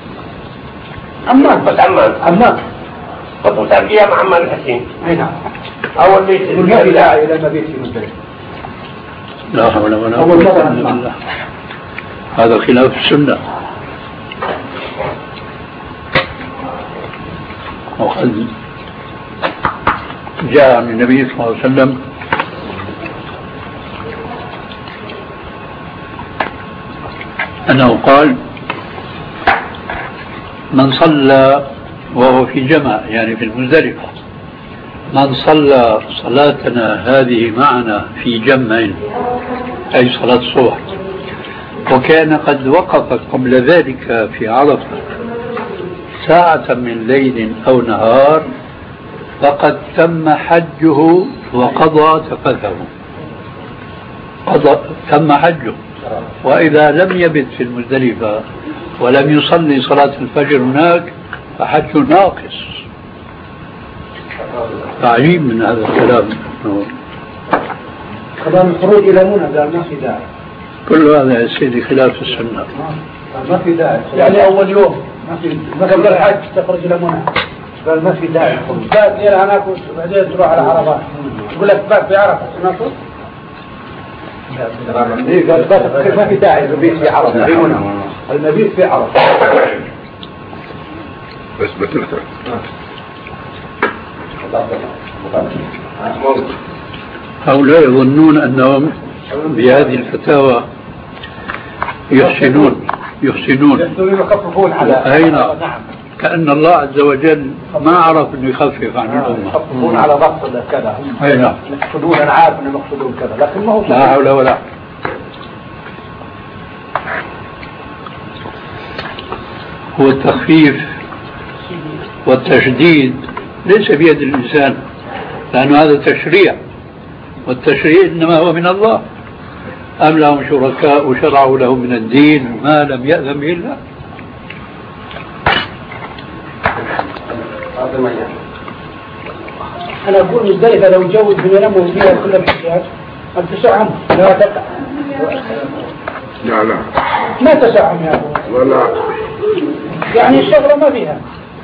عمان. بس عمان. عمان. خطوة تركيا مع عمان الحسين. أي نعم. أول بيت. ما في داعي إلى المبيت في مزدلفة. لا حول ولا قوة إلا بالله. هذا خلاف السنة. وقد جاء عن النبي صلى الله عليه وسلم أنه قال من صلى وهو في جمع يعني في المزدلفة من صلى صلاتنا هذه معنا في جمع أي صلاة الصبح وكان قد وقف قبل ذلك في عرفة ساعة من ليل أو نهار فقد تم حجه وقضى تفثه. قضى تم حجه. وإذا لم يبت في المزدلفة ولم يصلي صلاة الفجر هناك فحجه ناقص. عجيب من هذا الكلام. كمان الخروج إلى منى قال ما في داعي. كل هذا يا سيدي خلاف السنة. ما في داعي. يعني أول يوم ما في ما قبل الحج تخرج إلى منى قال ما في داعي. بعد ليلة هناك وبعدين تروح على عرفات. يقول لك بعد في عرفة ناكل. قال ما في داعي المبيت في عرفة في منى. المبيت في عرفة. بس بتلتر. هؤلاء يظنون أنهم بهذه الفتاوى يحسنون يحسنون يخففون على أين كأن الله عز وجل ما عرف أنه يخفف عن الأمة. يخففون على ضغط كذا. أين يقصدون أنا عارف أنهم يقصدون كذا لكن ما هو لا حول ولا. هو التخفيف والتشديد ليس بيد الإنسان لأن هذا تشريع والتشريع إنما هو من الله. أم لهم شركاء شرعوا لهم من الدين ما لم يأذن به الله. أنا أقول مزدلفة لو جوز من ينمو فيها كل الحجاج ما تسعهم لا تقع. لا لا ما تسعهم يا أبو ولا يعني الشغلة ما فيها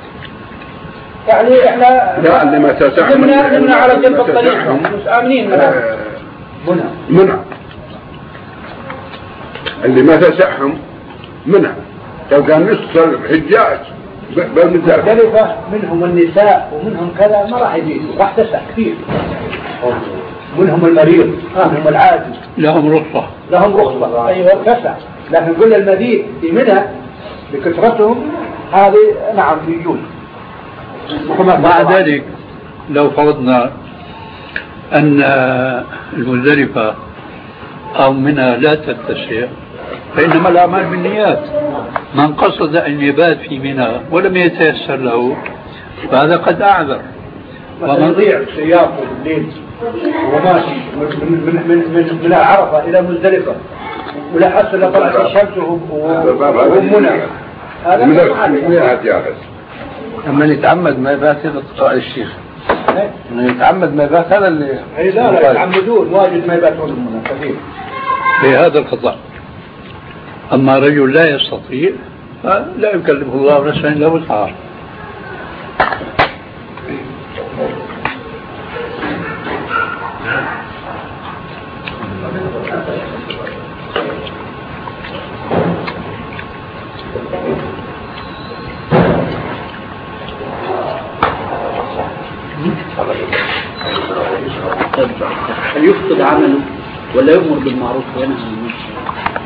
يعني إحنا لا اللي ما تسعهم نمنا نمنا على جنب الطريق مش آمنين منها منها منع اللي ما تسعهم منع لو كان نصف الحجاج مزدلفة منهم النساء ومنهم كذا ما راح يجي راح تسع كثير. منهم المريض منهم العاجز لهم رخصة لهم رخصة أيوة تسع لكن كل المزيد في منها بكثرتهم هذه نعم يجوز. مع ذلك لو فرضنا أن المزدلفة أو منها لا تتسع فإنما الأعمال بالنيات. من قصد أن يبات في منى ولم يتيسر له فهذا قد أعذر. ومن يضيع سياقه بالليل وماشي من من من من من عرفة إلى مزدلفة ولا حس إلا طلعت الشمس ومنى هذا من هذا أما يتعمد ما يبات هذا قطاع الشيخ من يتعمد ما يبات هذا اللي أي لا لا يتعمدون واجد ما يباتون المنى كثير في هذا القطاع. أما رجل لا يستطيع فلا يكلفه الله نفسا إلا وسعها. هل يفقد عمله ولا يؤمر بالمعروف وينهى عن المنكر؟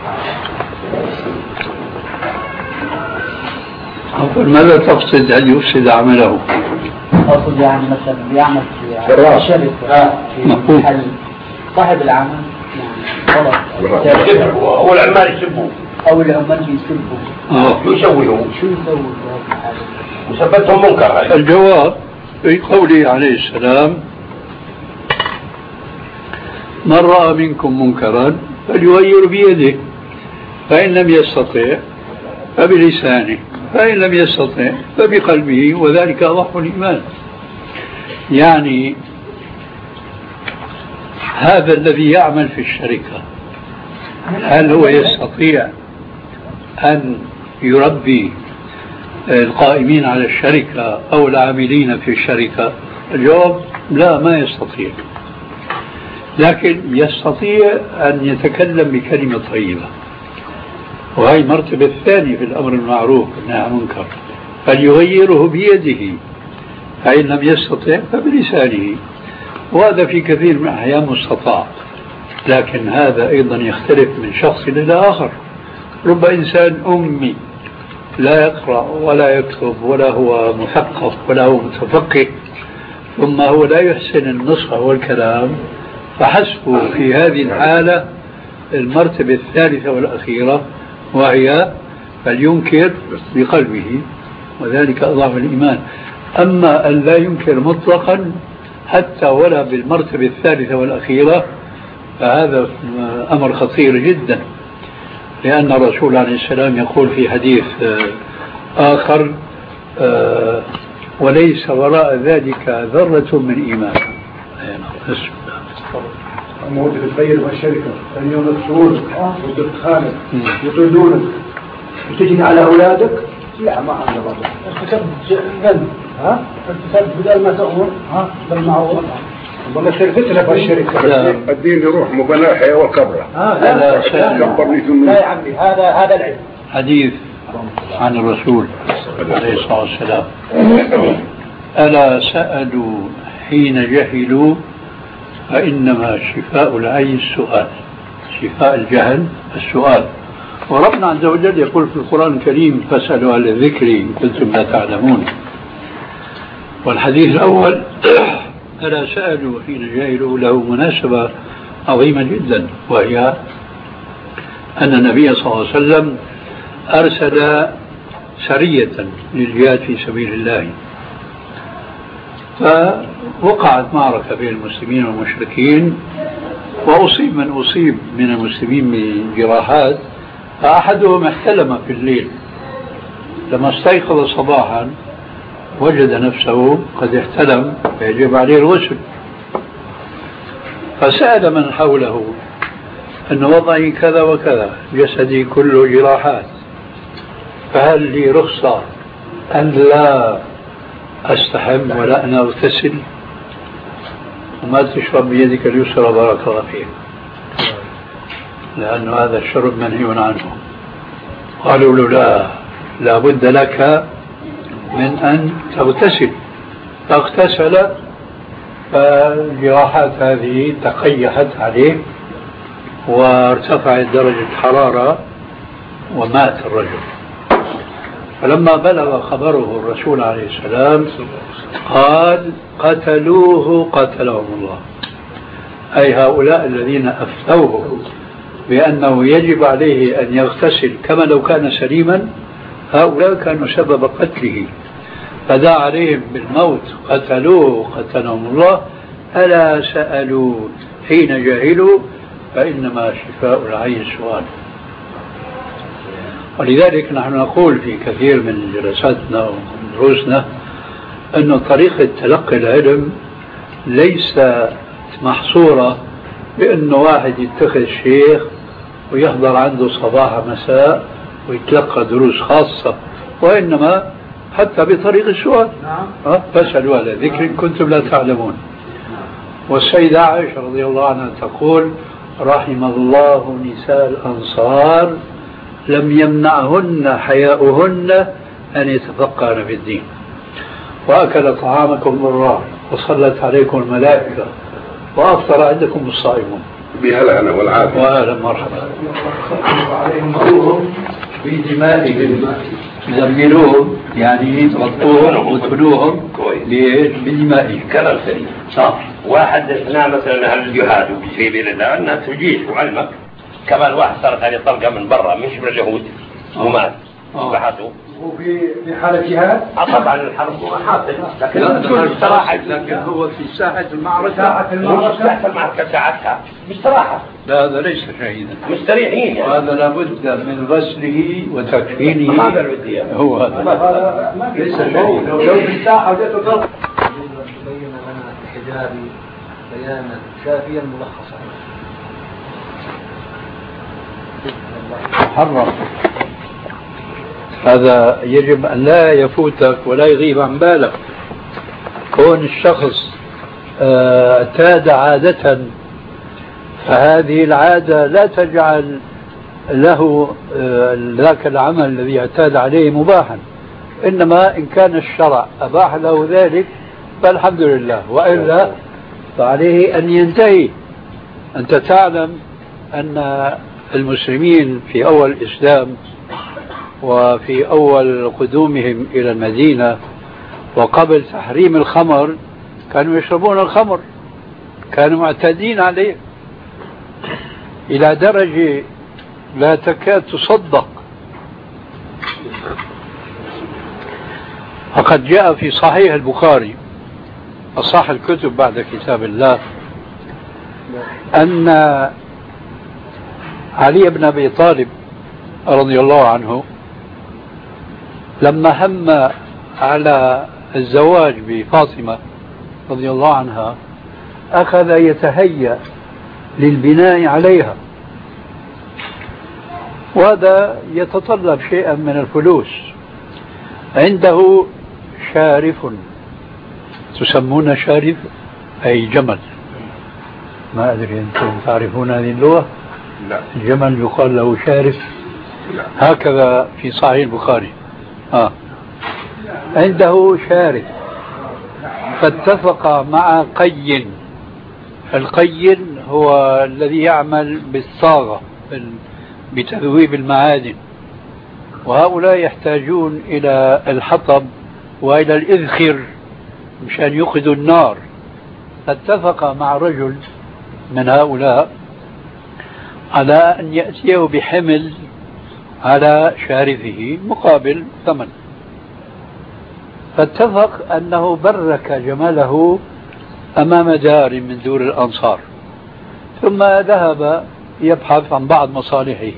أقول ماذا تقصد أن يفسد عمله؟ أقصد يعني مثلا يعمل في شركة في محل صاحب العمل يعني غلط هو العمال يسبوه أو لهم من يسبوا شو يسوي هو؟ شو يسوي؟ مثبتهم منكر هاي. الجواب في قوله عليه السلام من رأى منكم منكرا فليغير بيده فإن لم يستطع فبلسانه فإن لم يستطع فبقلبه وذلك أضعف الإيمان. يعني هذا الذي يعمل في الشركة هل هو يستطيع أن يربي القائمين على الشركة أو العاملين في الشركة؟ الجواب لا، ما يستطيع، لكن يستطيع أن يتكلم بكلمة طيبة، وهي المرتبة الثانية في الأمر المعروف والنهي عن المنكر، فليغيره بيده فإن لم يستطع فبلسانه، وهذا في كثير من الأحيان مستطاع، لكن هذا أيضا يختلف من شخص إلى آخر. رب إنسان أمي لا يقرأ ولا يكتب ولا هو مثقف ولا هو متفقه، ثم هو لا يحسن النصح والكلام، فحسبه في هذه الحالة المرتبة الثالثة والأخيرة، وهي فلينكر بقلبه وذلك أضعف الإيمان. أما أن لا ينكر مطلقا حتى ولا بالمرتبة الثالثة والأخيرة فهذا أمر خطير جدا، لأن الرسول عليه السلام يقول في حديث آخر وليس وراء ذلك ذرة من إيمان. موت الخير والشركة أن ينصرونك وتدخانك يطردونك وتجني على أولادك، لا ما عنده بابا ارتكبت ذنب، ها ارتكبت بدل ما تأمر ها بالمعروف والله شركت لك الشركة الدين يروح مبنى الحياة والكبرى. هذا لا يا عمي، هذا هذا العلم. حديث عن الرسول عليه الصلاة والسلام ألا سألوا حين جهلوا فإنما شفاء العي السؤال، شفاء الجهل السؤال. وربنا عز وجل يقول في القرآن الكريم فاسألوا أهل الذكر إن كنتم لا تعلمون. والحديث الأول ألا سألوا حين جهلوا له مناسبة عظيمة جدا، وهي أن النبي صلى الله عليه وسلم أرسل سرية للجهاد في سبيل الله، فوقعت معركة بين المسلمين والمشركين، وأصيب من أصيب من المسلمين بجراحات، فأحدهم احتلم في الليل، لما استيقظ صباحا وجد نفسه قد احتلم فيجب عليه الغسل، فسأل من حوله أن وضعي كذا وكذا، جسدي كله جراحات، فهل لي رخصة أن لا أستحم ولا أن أغتسل؟ وما تشرب بيدك اليسرى بارك الله فيك، لأن هذا الشرب منهي عنه. قالوا له لا، لا بد لك من أن تغتسل. فاغتسل، فالجراحات هذه تقيحت عليه وارتفعت درجة الحرارة ومات الرجل. فلما بلغ خبره الرسول عليه السلام قال قتلوه قتلهم الله، أي هؤلاء الذين أفتوه بأنه يجب عليه أن يغتسل كما لو كان سليما، هؤلاء كانوا سبب قتله، فدعا عليهم بالموت قتلوه قتلهم الله. ألا سألوا حين جهلوا فإنما شفاء العي السؤال. ولذلك نحن نقول في كثير من جلساتنا ودروسنا أن طريقة تلقي العلم ليس محصورة بأن واحد يتخذ شيخ ويحضر عنده صباح مساء ويتلقى دروس خاصة، وإنما حتى بطريق السؤال، فاسألوا أهل الذكر إن كنتم لا تعلمون. والسيدة عائشة رضي الله عنها تقول رحم الله نساء الأنصار لم يمنعهن حياؤهن أن يتفقهن في الدين، وأكل طعامكم بالراحة وصلت عليكم الملائكة وأفطر عندكم الصائمون. بهلا أنا والعافية وأهلا مرحبا. في دمائهم زملوهم يعني غطوهم وادخلوهم بدمائهم. كلام سليم صح. واحد اثناء مثلا اهل الجهاد في سبيل الله الناس في الجيش وعلمك كمان واحد صارت عليه طلقة من برا من شبه اليهود ومات بحثوا. وفي في حالة جهاد؟ طبعا الحرب محاصل، لكن بصراحة لكن هو في ساحة المعركة. ساحة المعركة ساحة المعركة ساعتها بصراحة. لا هذا ليس شهيدا. مستريحين يعني. وهذا لابد من غسله وتكفينه. هذا الودية. هو هذا. ليس شهيدا. لو في الساحة وجدته ضرب. تبين لنا الحجابي بيانا شافيا ملخصا. محرم. هذا يجب أن لا يفوتك ولا يغيب عن بالك. كون الشخص اعتاد عادة، فهذه العادة لا تجعل له ذاك العمل الذي اعتاد عليه مباحا، إنما إن كان الشرع أباح له ذلك فالحمد لله، وإلا فعليه أن ينتهي. أنت تعلم أن المسلمين في أول الإسلام وفي أول قدومهم إلى المدينة وقبل تحريم الخمر كانوا يشربون الخمر، كانوا معتادين عليه إلى درجة لا تكاد تصدق. فقد جاء في صحيح البخاري أصح الكتب بعد كتاب الله أن علي بن أبي طالب رضي الله عنه لما هم على الزواج بفاطمة رضي الله عنها أخذ يتهيأ للبناء عليها، وهذا يتطلب شيئا من الفلوس. عنده شارف، تسمون شارف أي جمل، ما أدري أنتم تعرفون هذه اللغة؟ لا. الجمل يقال له شارف. لا. هكذا في صحيح البخاري. آه. عنده شارف، فاتفق مع قي. القي هو الذي يعمل بالصاغة بتذويب المعادن، وهؤلاء يحتاجون إلى الحطب وإلى الإذخر مشان يوقدوا النار. فاتفق مع رجل من هؤلاء على أن يأتيه بحمل على شارفه مقابل ثمن. فاتفق أنه برك جمله أمام دار من دور الأنصار، ثم ذهب يبحث عن بعض مصالحه.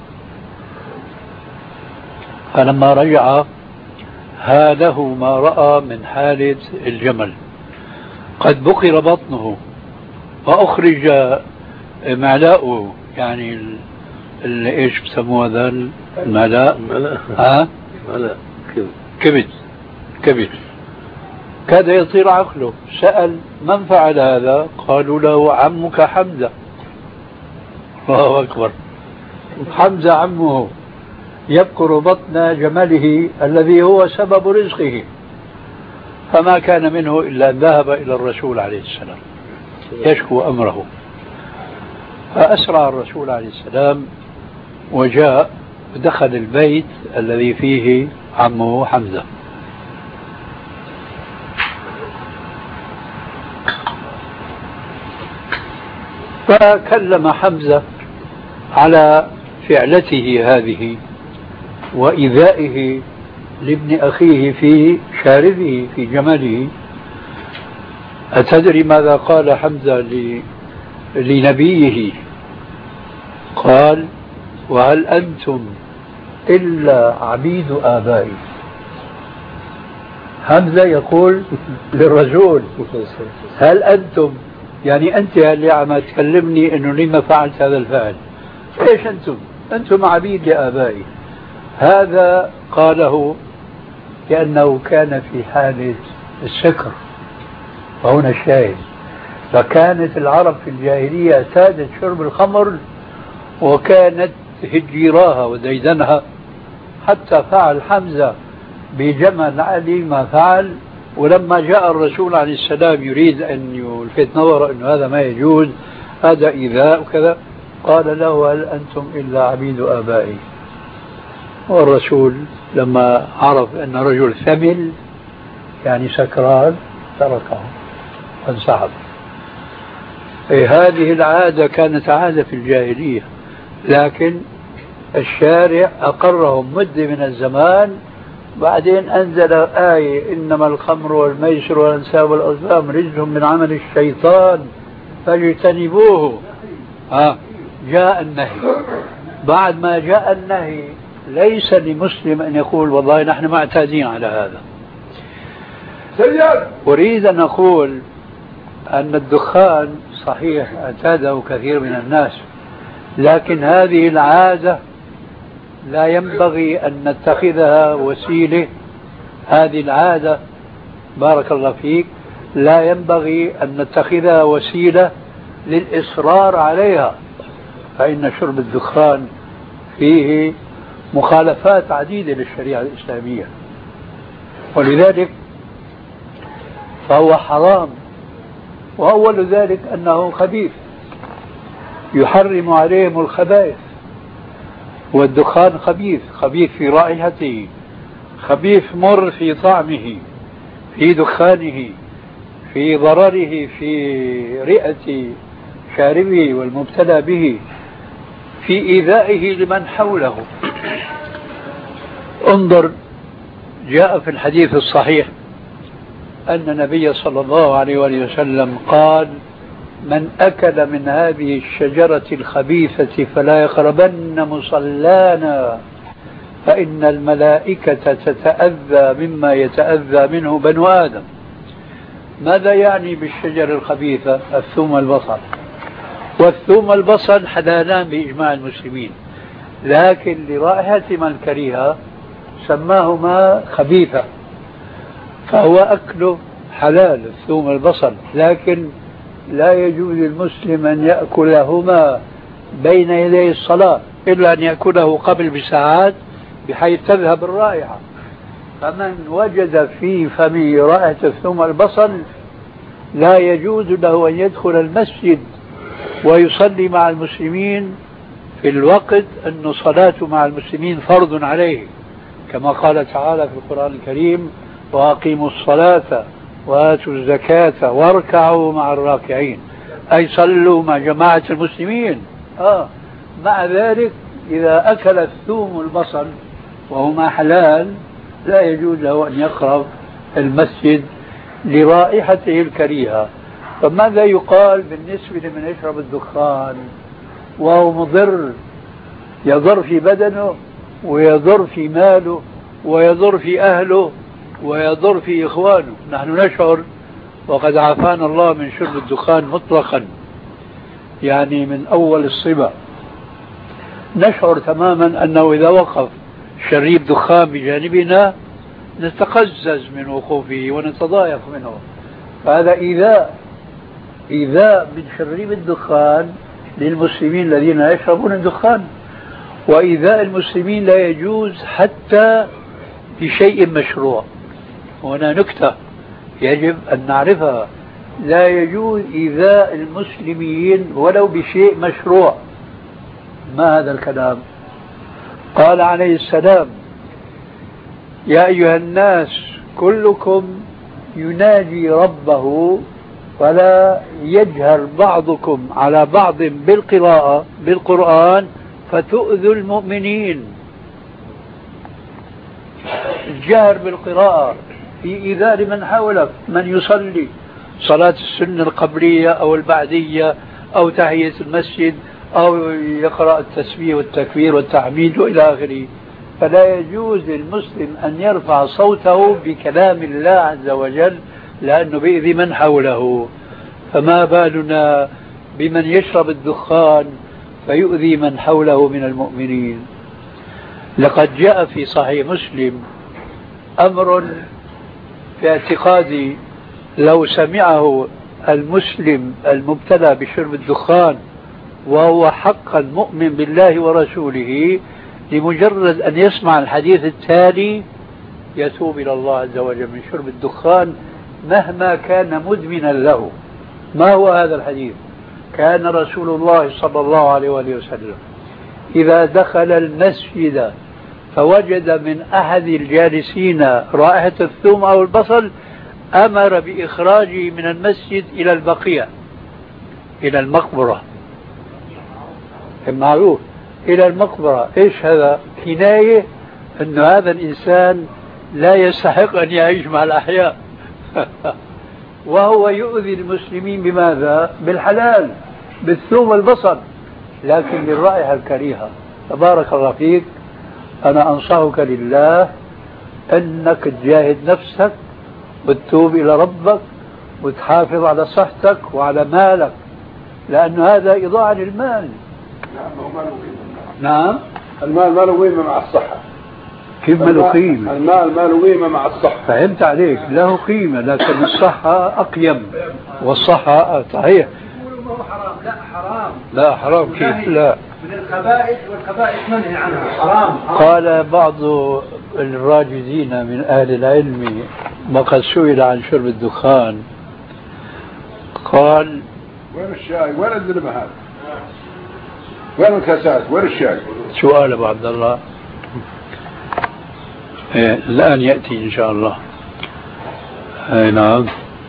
فلما رجع هاله ما رأى من حالة الجمل، قد بقر بطنه وأخرج معلاؤه، يعني ال... ايش بسموه هذا المعلاء؟ ها؟ ملاء كبد كبد. كاد يطير عقله. سأل من فعل هذا؟ قالوا له عمك حمزة. الله أكبر. حمزة عمه يبقر بطن جمله الذي هو سبب رزقه. فما كان منه إلا أن ذهب إلى الرسول عليه السلام يشكو أمره، فأسرع الرسول عليه السلام وجاء ودخل البيت الذي فيه عمه حمزة. فكلم حمزة على فعلته هذه وإيذائه لابن أخيه في شاربه في جمله. أتدري ماذا قال حمزة لنبيه؟ قال: وهل أنتم إلا عبيد آبائي. حمزة يقول للرسول: هل أنتم، يعني أنت اللي عم تكلمني أنه لما فعلت هذا الفعل، إيش أنتم؟ أنتم عبيد لآبائي. هذا قاله لأنه كان في حالة السكر، وهنا الشاهد. فكانت العرب في الجاهلية اعتادت شرب الخمر، وكانت هجيراها وديدنها، حتى فعل حمزة بجمل علي ما فعل. ولما جاء الرسول عليه السلام يريد أن يلفت نظره أنه هذا ما يجوز، هذا إيذاء وكذا، قال له: هل أنتم إلا عبيد آبائي. والرسول لما عرف أن رجل ثمل يعني سكران تركه وانسحب. هذه العادة كانت عادة في الجاهلية، لكن الشارع أقرهم مدة من الزمان، بعدين أنزل آية إنما الخمر والميسر والأنساب والأزلام رجل من عمل الشيطان فاجتنبوه. ها جاء النهي. بعد ما جاء النهي ليس لمسلم أن يقول والله نحن معتادين على هذا. أريد أن أقول أن الدخان صحيح اعتاده كثير من الناس، لكن هذه العادة لا ينبغي أن نتخذها وسيلة. هذه العادة بارك الله فيك لا ينبغي أن نتخذها وسيلة للإصرار عليها، فإن شرب الدخان فيه مخالفات عديدة للشريعة الإسلامية، ولذلك فهو حرام. وأول ذلك أنه خبيث، يحرم عليهم الخبائث، والدخان خبيث، خبيث في رائحته، خبيث مر في طعمه، في دخانه، في ضرره في رئة شاربه والمبتلى به، في إيذائه لمن حوله. انظر، جاء في الحديث الصحيح أن النبي صلى الله عليه وآله وسلم قال من أكل من هذه الشجرة الخبيثة فلا يقربن مصلانا فإن الملائكة تتأذى مما يتأذى منه بنو آدم. ماذا يعني بالشجر الخبيثة؟ الثوم والبصل، والثوم والبصل حلالان بإجماع المسلمين، لكن لرائحة من كرهها سماهما خبيثة، فهو أكله حلال الثوم والبصل، لكن لا يجوز للمسلم أن يأكلهما بين يدي الصلاة إلا أن يأكله قبل بساعات بحيث تذهب الرائحة. فمن وجد في فمه رائحة الثوم والبصل لا يجوز له أن يدخل المسجد ويصلي مع المسلمين في الوقت أن صلاته مع المسلمين فرض عليه، كما قال تعالى في القرآن الكريم وأقيموا الصلاة وآتوا الزكاة واركعوا مع الراكعين، أي صلوا مع جماعة المسلمين. آه. مع ذلك إذا أكل الثوم والبصل وهما حلال لا يجوز له أن يقرب المسجد لرائحته الكريهة. فماذا يقال بالنسبة لمن يشرب الدخان وهو مضر، يضر في بدنه ويضر في ماله ويضر في أهله ويضر في إخوانه؟ نحن نشعر وقد عافانا الله من شرب الدخان مطلقا، يعني من أول الصبا نشعر تماما أنه إذا وقف شريب دخان بجانبنا نتقزز من وقوفه ونتضايق منه. فهذا إيذاء إيذاء من شريب الدخان للمسلمين الذين يشربون الدخان، وإيذاء المسلمين لا يجوز حتى بشيء مشروع. هنا نكتة يجب أن نعرفها، لا يجوز إيذاء المسلمين ولو بشيء مشروع. ما هذا الكلام؟ قال عليه السلام يا أيها الناس كلكم يناجي ربه فلا يجهر بعضكم على بعض بالقراءة بالقرآن فتؤذوا المؤمنين. الجهر بالقراءة في إيذاء من حولك، من يصلي صلاة السنة القبلية أو البعدية أو تحية المسجد أو يقرأ التسبيح والتكبير والتحميد وإلى آخره، فلا يجوز للمسلم أن يرفع صوته بكلام الله عز وجل لأنه بيؤذي من حوله. فما بالنا بمن يشرب الدخان فيؤذي من حوله من المؤمنين؟ لقد جاء في صحيح مسلم أمر في اعتقادي لو سمعه المسلم المبتلى بشرب الدخان وهو حقا مؤمن بالله ورسوله لمجرد أن يسمع الحديث التالي يتوب إلى الله عز وجل من شرب الدخان مهما كان مدمنا له. ما هو هذا الحديث؟ كان رسول الله صلى الله عليه وآله وسلم إذا دخل المسجد فوجد من أحد الجالسين رائحة الثوم أو البصل أمر بإخراجه من المسجد إلى البقيع، إلى المقبرة. معروف إلى المقبرة. إيش هذا؟ كناية أن هذا الإنسان لا يستحق أن يعيش مع الأحياء. وهو يؤذي المسلمين بماذا؟ بالحلال، بالثوم والبصل، لكن بالرائحة الكريهة. تبارك الله فيك، أنا أنصحك لله أنك تجاهد نفسك وتتوب إلى ربك وتحافظ على صحتك وعلى مالك، لأن هذا إضاعة للمال. نعم، المال ما له قيمة مع الصحة. كيف ما له قيمة؟ المال ما له قيمة مع الصحة. فهمت عليك، له قيمة، لكن الصحة أقيم. والصحة صحيح. حرام، لا حرام، لا حرام كيف؟ لا، من الخبائث، والخبائث منهي عنها، حرام. قال بعض الراجزين من أهل العلم وقد سئل عن شرب الدخان، قال: وين الشاي؟ وين الذنب هذا؟ وين الكاسات؟ وين الشاي؟ سؤال أبو عبد الله. إيه الآن يأتي إن شاء الله. أي نعم.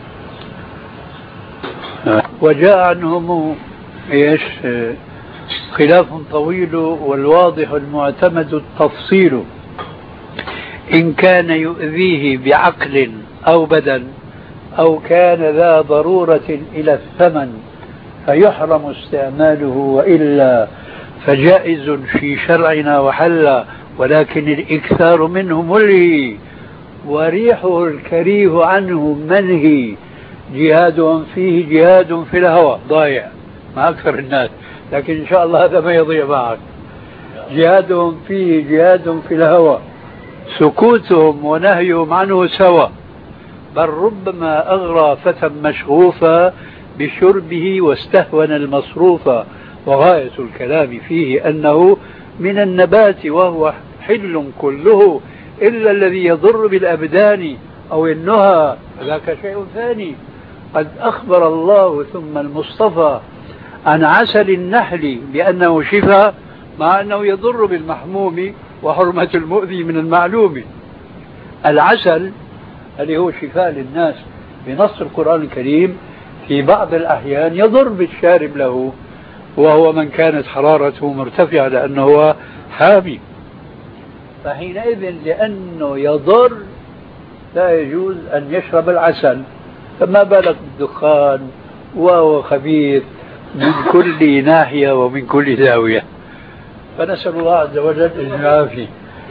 وجاء عنهم إيش خلاف طويل، والواضح المعتمد التفصيل. إن كان يؤذيه بعقل أو بدن أو كان ذا ضرورة إلى الثمن فيحرم استعماله، وإلا فجائز في شرعنا وحل، ولكن الإكثار منه ملهي وريحه الكريه عنه منهي. جهادهم فيه جهاد في الهوى ضايع مع أكثر الناس، لكن إن شاء الله هذا ما يضيع معك. جهادهم فيه جهاد في الهوى، سكوتهم ونهيهم عنه سوى، بل ربما أغرى فتى مشغوفا بشربه واستهون المصروفا. وغاية الكلام فيه أنه من النبات وهو حل كله إلا الذي يضر بالأبدان أو النهى، ذاك شيء ثاني. قد أخبر الله ثم المصطفى عن عسل النحل بأنه شفاء، مع أنه يضر بالمحموم وحرمة المؤذي من المعلوم. العسل اللي هو شفاء للناس بنص القرآن الكريم في بعض الأحيان يضر بالشارب له، وهو من كانت حرارته مرتفعة لأنه هو حامي، فحينئذ لأنه يضر لا يجوز أن يشرب العسل. فما بالك بالدخان وهو خبيث من كل ناحية ومن كل زاوية. فنسأل الله عز وجل أن يعافي.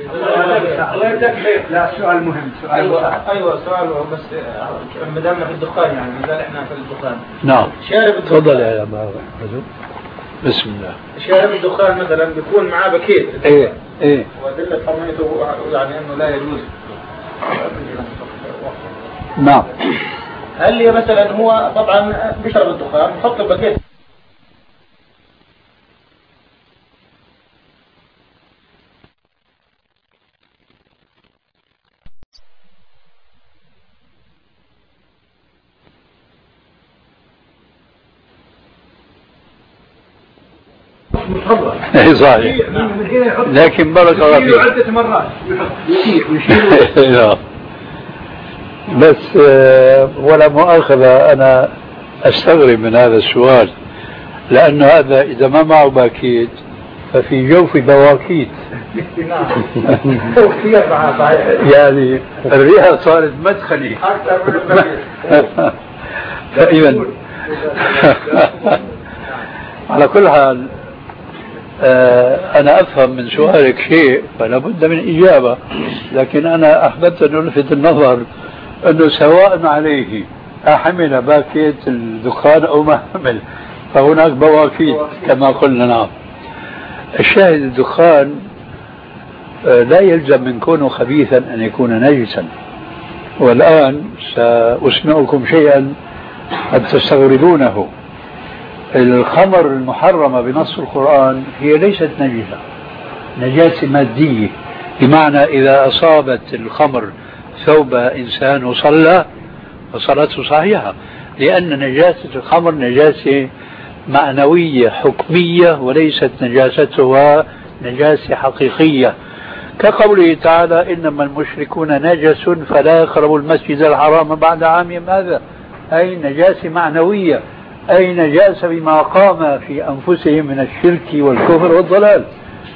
لا سؤال مهم، سؤال أيوة, أيوة سؤال بس ما دامنا في الدخان، يعني ما زال إحنا في الدخان. نعم شارب الدخان. تفضل يا أبا بسم الله. شارب الدخان مثلا بيكون معاه بكيت. إيه إيه. وأدلة حرمته يعني أنه لا يجوز. نعم. هل هي مثلا هو طبعا بيشرب الدخان يحط البكيت اي صحيح، لكن بارك الله فيك عدة مرات يشيل بس ولا مؤاخذة أنا أستغرب من هذا السؤال، لأن هذا إذا ما معه باكيت ففي جوف بواكيت. يعني الرئة صارت مدخلي فإذا على كل حال أنا أفهم من سؤالك شيء فلا بد من إجابة، لكن أنا أحببت أن ألفت النظر أنه سواء عليه أحمل باكيت الدخان أو ما حمل فهناك بواكيت كما قلنا. نعم. الشاهد الدخان لا يلزم من كونه خبيثا أن يكون نجسا. والآن سأسمعكم شيئا قد تستغربونه. الخمر المحرمة بنص القرآن هي ليست نجسة، نجاسة مادية، بمعنى إذا أصابت الخمر ثوب إنسان وصلى فصلاته صحيحة، لأن نجاسة الخمر نجاسة معنوية حكمية وليست نجاستها نجاسة حقيقية، كقوله تعالى إنما المشركون نجس فلا يقربوا المسجد الحرام بعد عامهم هذا، أي نجاسة معنوية، أي نجاسة بما قام في أنفسهم من الشرك والكفر والضلال.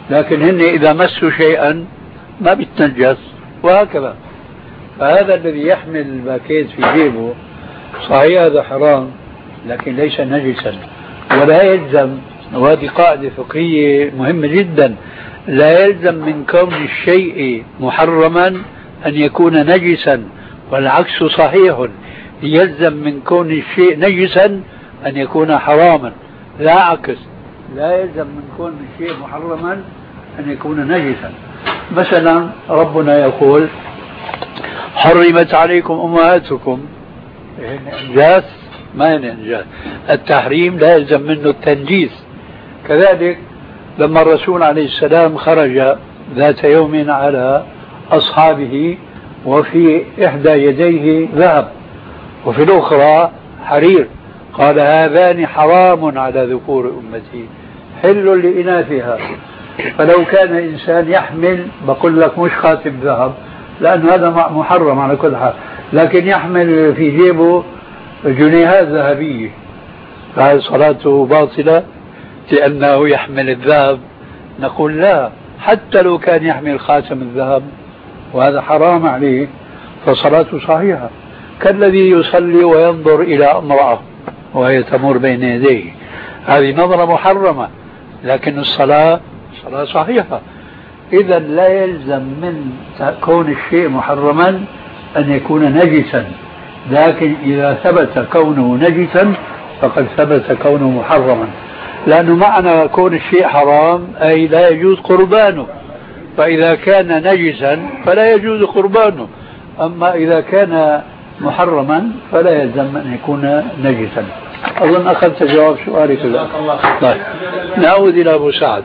لكن هن إذا مسوا شيئا ما بيتنجس وهكذا. فهذا الذي يحمل الباكيت في جيبه صحيح هذا حرام لكن ليس نجسا، ولا يلزم، وهذه قاعدة فقهية مهمة جدا، لا يلزم من كون الشيء محرما أن يكون نجسا، والعكس صحيح، يلزم من كون الشيء نجسا أن يكون حراما، لا عكس، لا يلزم من كون الشيء محرما أن يكون نجسا. مثلا ربنا يقول حرمت عليكم أمهاتكم، إنجاز ما هي إنجاز، التحريم لا يلزم منه التنجيس. كذلك لما الرسول عليه السلام خرج ذات يوم على أصحابه وفي إحدى يديه ذهب وفي الأخرى حرير، قال هذان حرام على ذكور أمتي حل لإناثها. فلو كان إنسان يحمل بقول لك مش خاتم ذهب لأن هذا محرم على كل حال، لكن يحمل في جيبه جنيهات ذهبية، فهل صلاته باطلة لأنه يحمل الذهب؟ نقول لا، حتى لو كان يحمل خاتم الذهب وهذا حرام عليه فصلاته صحيحة، كالذي يصلي وينظر إلى امرأة وهي تمر بين يديه، هذه نظرة محرمة لكن الصلاة صلاة صحيحة. إذا لا يلزم من كون الشيء محرما أن يكون نجسا، لكن إذا ثبت كونه نجسا فقد ثبت كونه محرما، لأنه معنى كون الشيء حرام أي لا يجوز قربانه، فإذا كان نجسا فلا يجوز قربانه، أما إذا كان محرما فلا يلزم أن يكون نجسا. أظن أخذت جواب سؤالك. طيب نعود إلى أبو سعد.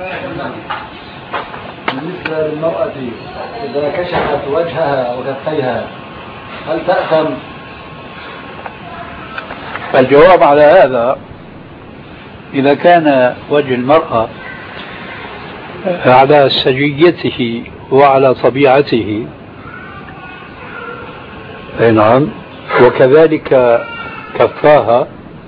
بالنسبة للمرأة إذا كشفت وجهها وكفيها هل تأثم؟ الجواب على هذا إذا كان وجه المرأة على سجيته وعلى طبيعته أي نعم، وكذلك كفاها،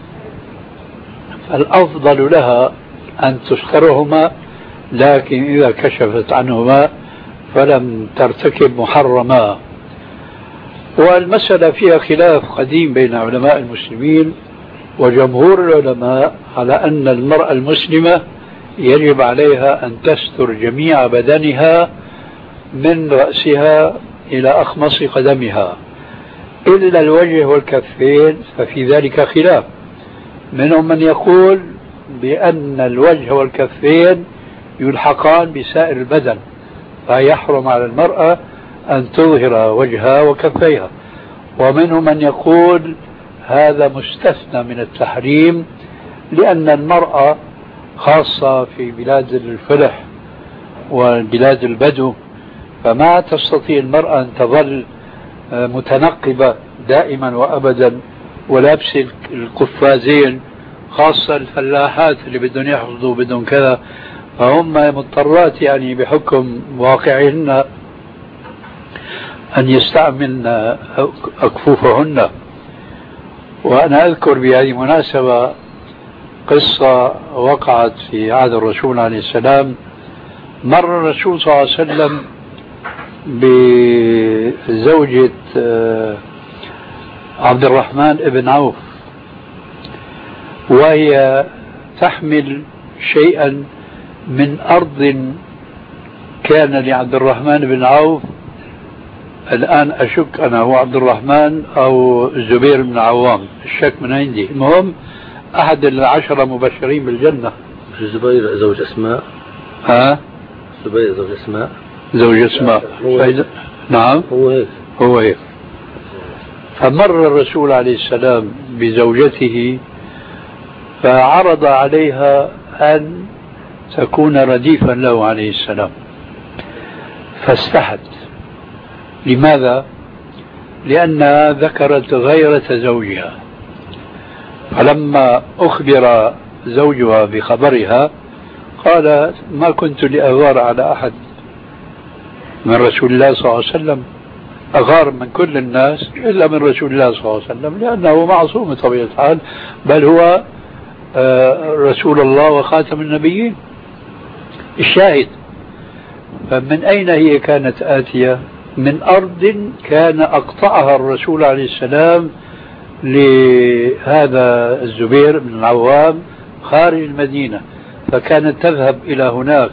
فالأفضل لها أن تسترهما، لكن إذا كشفت عنهما فلم ترتكب محرما. والمسألة فيها خلاف قديم بين علماء المسلمين، وجمهور العلماء على أن المرأة المسلمة يجب عليها أن تستر جميع بدنها من رأسها إلى أخمص قدمها إلا الوجه والكفين، ففي ذلك خلاف. منهم من يقول بأن الوجه والكفين يلحقان بسائر البدن، فيحرم على المرأة أن تظهر وجهها وكفيها، ومنهم من يقول هذا مستثنى من التحريم، لأن المرأة خاصة في بلاد الفلح وبلاد البدو فما تستطيع المرأة أن تظل متنقبة دائما وأبدا ولابس القفازين، خاصة الفلاحات اللي بدهم يحفظوا بدهم كذا، فهم مضطرات يعني بحكم واقعهن أن يستعملن أكفوفهن. وأنا أذكر بهذه المناسبة قصة وقعت في عهد الرسول عليه السلام. مر الرسول صلى الله عليه وسلم بزوجة عبد الرحمن بن عوف وهي تحمل شيئا من أرض كان لعبد الرحمن بن عوف، الآن أشك أنا هو عبد الرحمن أو الزبير بن عوام، الشك من عندي. المهم أحد العشرة مبشرين بالجنة. الزبير زوج أسماء. ها؟ الزبير زوج أسماء. زوج أسماء. نعم هو هيك. هو هيك. فمر الرسول عليه السلام بزوجته فعرض عليها أن تكون رديفا له عليه السلام، فاستحت. لماذا؟ لأنها ذكرت غيرة زوجها، فلما أخبر زوجها بخبرها قال ما كنت لأغار على أحد من رسول الله صلى الله عليه وسلم، أغار من كل الناس إلا من رسول الله صلى الله عليه وسلم، لأنه معصوم بطبيعة الحال، بل هو رسول الله وخاتم النبيين. الشاهد، فمن أين هي كانت آتية؟ من أرض كان أقطعها الرسول عليه السلام لهذا الزبير بن العوام خارج المدينة، فكانت تذهب إلى هناك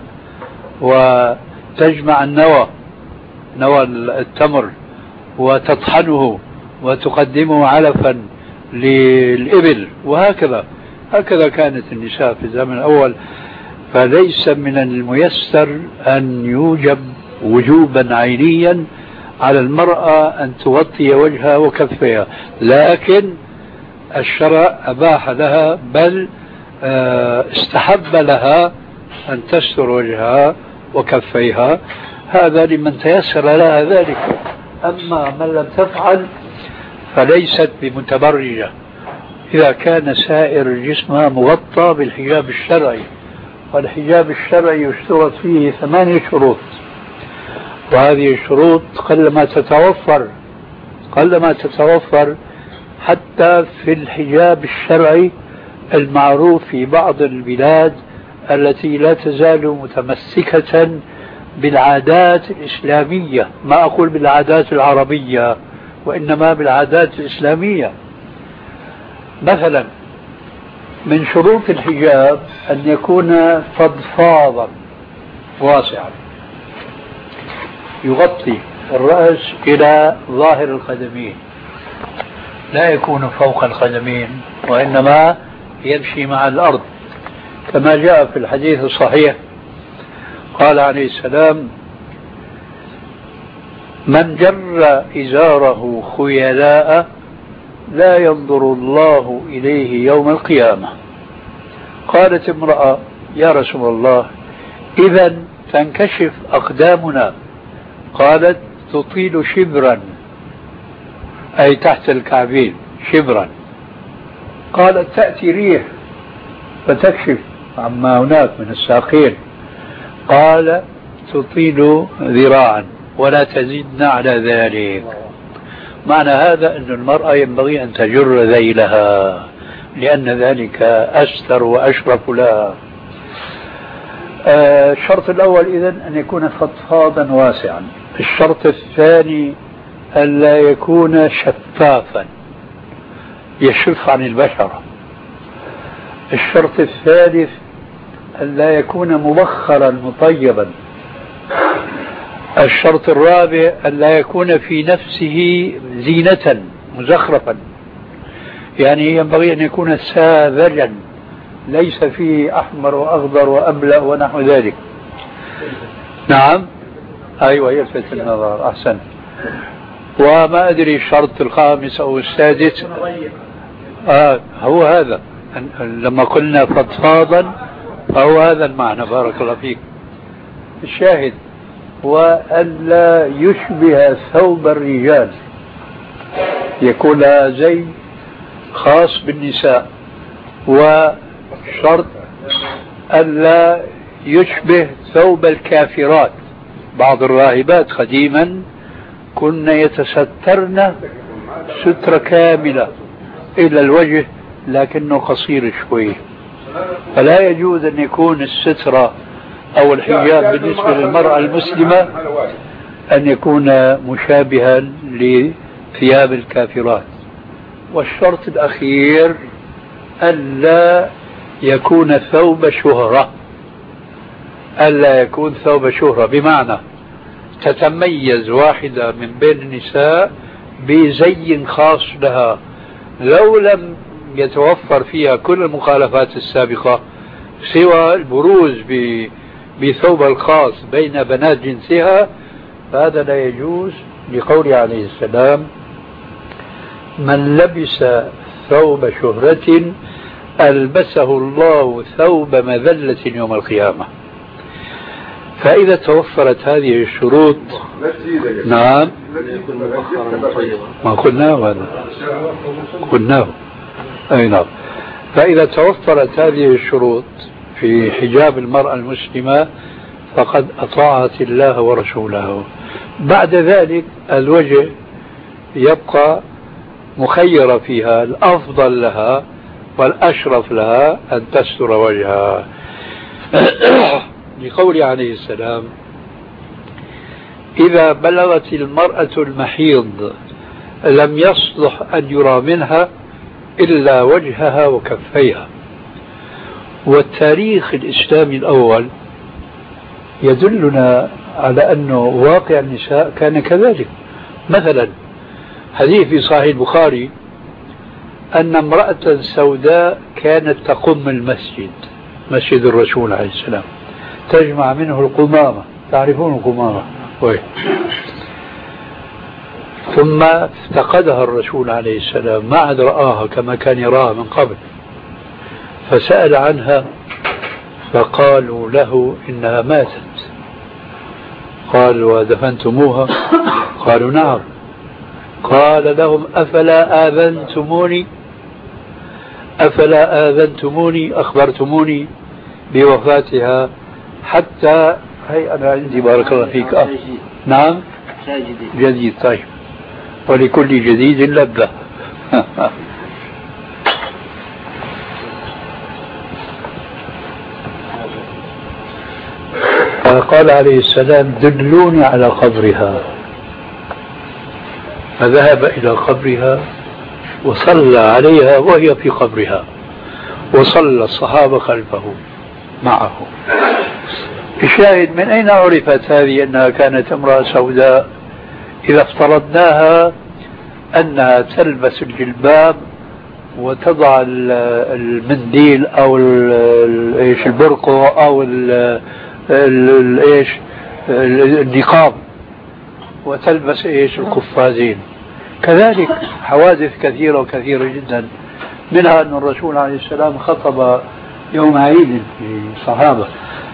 وتجمع النوى، نوى التمر، وتطحنه وتقدمه علفا للإبل، وهكذا هكذا كانت النساء في الزمن الأول. فليس من الميسر أن يوجب وجوبا عينيا على المرأة أن تغطي وجهها وكفيها، لكن الشرع أباح لها، بل استحب لها أن تستر وجهها وكفيها، هذا لمن تيسر لها ذلك. أما من لم تفعل فليست بمتبرجة إذا كان سائر جسمها مغطى بالحجاب الشرعي، والحجاب الشرعي يشترط فيه ثمانية شروط، وهذه الشروط قلما تتوفر قلما تتوفر حتى في الحجاب الشرعي المعروف في بعض البلاد التي لا تزال متمسكة بالعادات الإسلامية، ما أقول بالعادات العربية وإنما بالعادات الإسلامية. مثلا من شروط الحجاب أن يكون فضفاضا واسعا، يغطي الرأس إلى ظاهر القدمين، لا يكون فوق القدمين وإنما يمشي مع الأرض، كما جاء في الحديث الصحيح قال عليه السلام: من جر إزاره خيلاء لا ينظر الله إليه يوم القيامة. قالت امرأة: يا رسول الله، إذا تنكشف أقدامنا؟ قالت: تطيل شبرا، أي تحت الكعبين شبرا. قالت: تأتي ريح فتكشف عما هناك من الساقين. قال: تطيل ذراعا ولا تزيدن على ذلك. معنى هذا أن المرأة ينبغي أن تجر ذيلها لأن ذلك أستر وأشرف لها. آه الشرط الأول إذن أن يكون فضفاضا واسعا. الشرط الثاني أن لا يكون شفافا يشف عن البشرة. الشرط الثالث أن لا يكون مبخرا مطيبا. الشرط الرابع أن لا يكون في نفسه زينة مزخرفا، يعني ينبغي أن يكون ساذجا ليس فيه أحمر وأخضر وأبلأ ونحو ذلك. نعم، أيوة، يلفت النظر، أحسن. وما أدري الشرط الخامس أو السادس. آه هو هذا، لما قلنا فضفاضا فهو هذا المعنى. بارك الله فيك. الشاهد وألا يشبه ثوب الرجال، يكون زي خاص بالنساء. وشرط ألا يشبه ثوب الكافرات. بعض الراهبات قديما كن يتسترن سترة كاملة إلى الوجه لكنه قصير شوي، فلا يجوز أن يكون السترة أو الحجاب بالنسبة للمرأة المسلمة أن يكون مشابها لثياب الكافرات. والشرط الأخير ألا يكون ثوب شهرة، ألا يكون ثوب شهرة بمعنى تتميز واحدة من بين النساء بزي خاص لها، لو لم يتوفر فيها كل المخالفات السابقة سوى البروز بثوب الخاص بين بنات جنسها، فهذا لا يجوز، لقوله عليه السلام: من لبس ثوب شهرة ألبسه الله ثوب مذلة يوم القيامة. فإذا توفرت هذه الشروط، نعم، ما قلناه هذا، قلناه، أي نعم. فإذا توفرت هذه الشروط في حجاب المرأة المسلمة فقد أطاعت الله ورسوله. بعد ذلك الوجه يبقى مخيرة فيها، الأفضل لها والأشرف لها أن تستر وجهها. لقول عليه السلام: إذا بلغت المرأة المحيض لم يصلح أن يرى منها إلا وجهها وكفيها. والتاريخ الإسلامي الأول يدلنا على أنه واقع النساء كان كذلك. مثلا حديث في صحيح البخاري أن امرأة سوداء كانت تقم المسجد، مسجد الرسول عليه السلام، تجمع منه القمامة، تعرفون القمامة؟ ثم افتقدها الرسول عليه السلام، ما عاد رآها كما كان يراها من قبل، فسأل عنها فقالوا له إنها ماتت. قال: ودفنتموها؟ قالوا: نعم. قال لهم: أفلا آذنتموني أفلا آذنتموني أخبرتموني بوفاتها حتى هي أنا عندي بارك الله فيك. أه. نعم جديد. طيب، ولكل جديد لذة. قال عليه السلام: دلوني على قبرها. فذهب إلى قبرها وصلى عليها وهي في قبرها، وصلى الصحابة خلفه معه. الشاهد: من أين عرفت هذه أنها كانت امرأة سوداء؟ إذا افترضناها أنها تلبس الجلباب وتضع المنديل أو البرقع أو النقاب وتلبس ايش القفازين. كذلك حوادث كثيرة وكثيرة جدا، منها أن الرسول عليه السلام خطب يوم عيد في الصحابة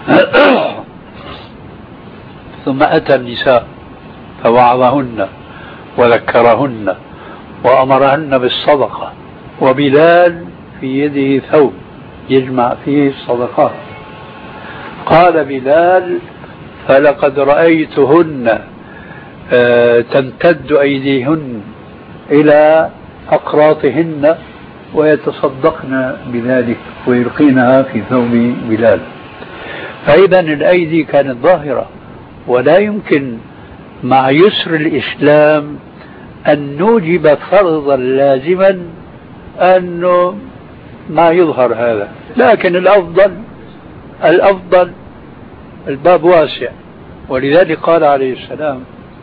ثم أتى النساء فوعظهن وذكرهن وأمرهن بالصدقة، وبلال في يده ثوب يجمع فيه الصدقات. قال بلال: فلقد رأيتهن تمتد أيديهن إلى أقراطهن ويتصدقن بذلك ويلقينها في ثوب بلال. فإذا الأيدي كانت ظاهرة، ولا يمكن مع يسر الإسلام أن نوجب فرضا لازما أنه ما يظهر هذا. لكن الأفضل الأفضل الباب واسع، ولذلك قال عليه السلام: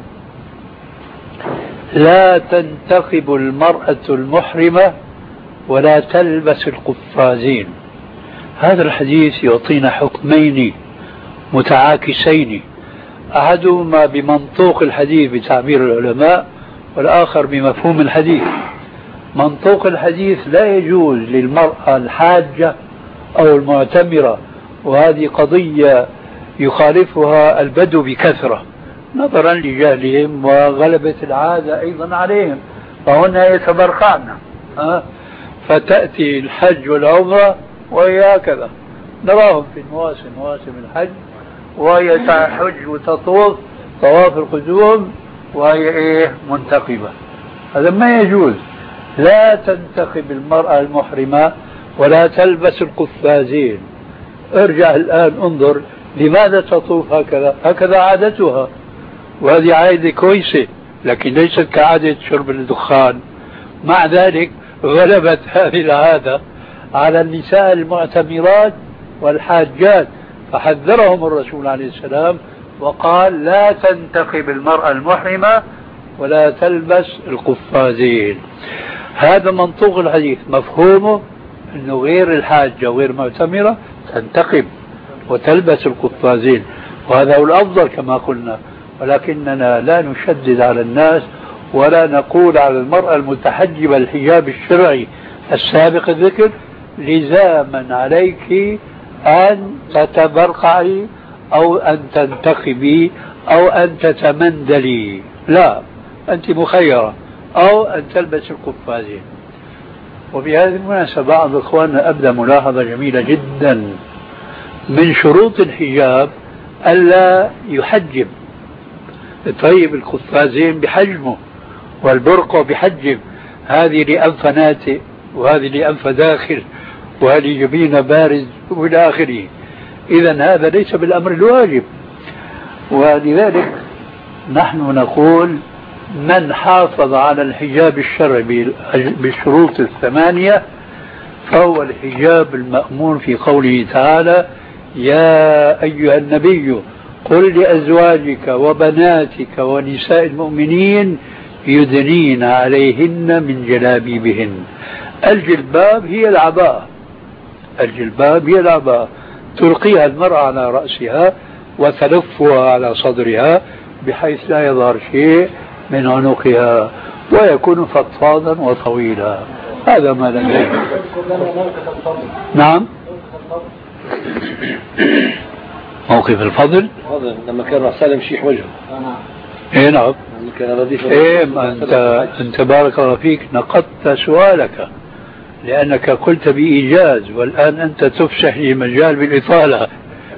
لا تنتقب المرأة المحرمة ولا تلبس القفازين. هذا الحديث يعطينا حكمين متعاكسين، أحدهما بمنطوق الحديث بتعبير العلماء، والآخر بمفهوم الحديث. منطوق الحديث: لا يجوز للمرأة الحاجة أو المعتمرة، وهذه قضية يخالفها البدو بكثرة نظرا لجهلهم وغلبة العادة أيضا عليهم، فهن يتبرقعن أه؟ فتأتي الحج والعمرة وهي هكذا، نراهم في المواسم مواسم الحج وهي تحج وتطوف طواف القدوم وهي إيه منتقبة. هذا ما يجوز. لا تنتقب المرأة المحرمة ولا تلبس القفازين. ارجع الآن انظر لماذا تطوف هكذا؟ هكذا عادتها، وهذه عادة كويسة، لكن ليست كعادة شرب الدخان. مع ذلك غلبت هذه العادة على النساء المعتمرات والحاجات، فحذرهم الرسول عليه السلام وقال: لا تنتقب المرأة المحرمة ولا تلبس القفازين. هذا منطوق الحديث، مفهومه أنه غير الحاجة وغير معتمرة تنتقب وتلبس القفازين، وهذا هو الأفضل كما قلنا. ولكننا لا نشدد على الناس ولا نقول على المرأة المتحجبة الحجاب الشرعي السابق الذكر: لزاما عليك أن تتبرقعي أو أن تنتقبي أو أن تتمندلي. لا، أنت مخيرة، أو أن تلبس القفازين. وبهذه المناسبة بعض إخواننا أبدى ملاحظة جميلة جدا: من شروط الحجاب ألا يحجب. طيب القفازين بحجمه والبرقع بحجم، هذه لأنف ناتئ وهذه لأنف داخل وهذه جبين بارز وإلى آخره. إذا هذا ليس بالأمر الواجب. ولذلك نحن نقول من حافظ على الحجاب الشرعي بالشروط الثمانية فهو الحجاب المأمور في قوله تعالى: يا أيها النبي قل لأزواجك وبناتك ونساء المؤمنين يدنين عليهن من جلابيبهن. الجلباب هي العباءة، الجلباب هي العباءة تلقيها المرأة على رأسها وتلفها على صدرها بحيث لا يظهر شيء من عنقها ويكون فضفاضا وطويلا. هذا ما لديه. نعم، موقف الفضل لما كان سالم شيح وجهه. ايه نعم، كان رديف. ايه ما انت انت بارك الله فيك نقضت سؤالك لانك قلت بايجاز والان انت تفسح لي مجال بالاطاله.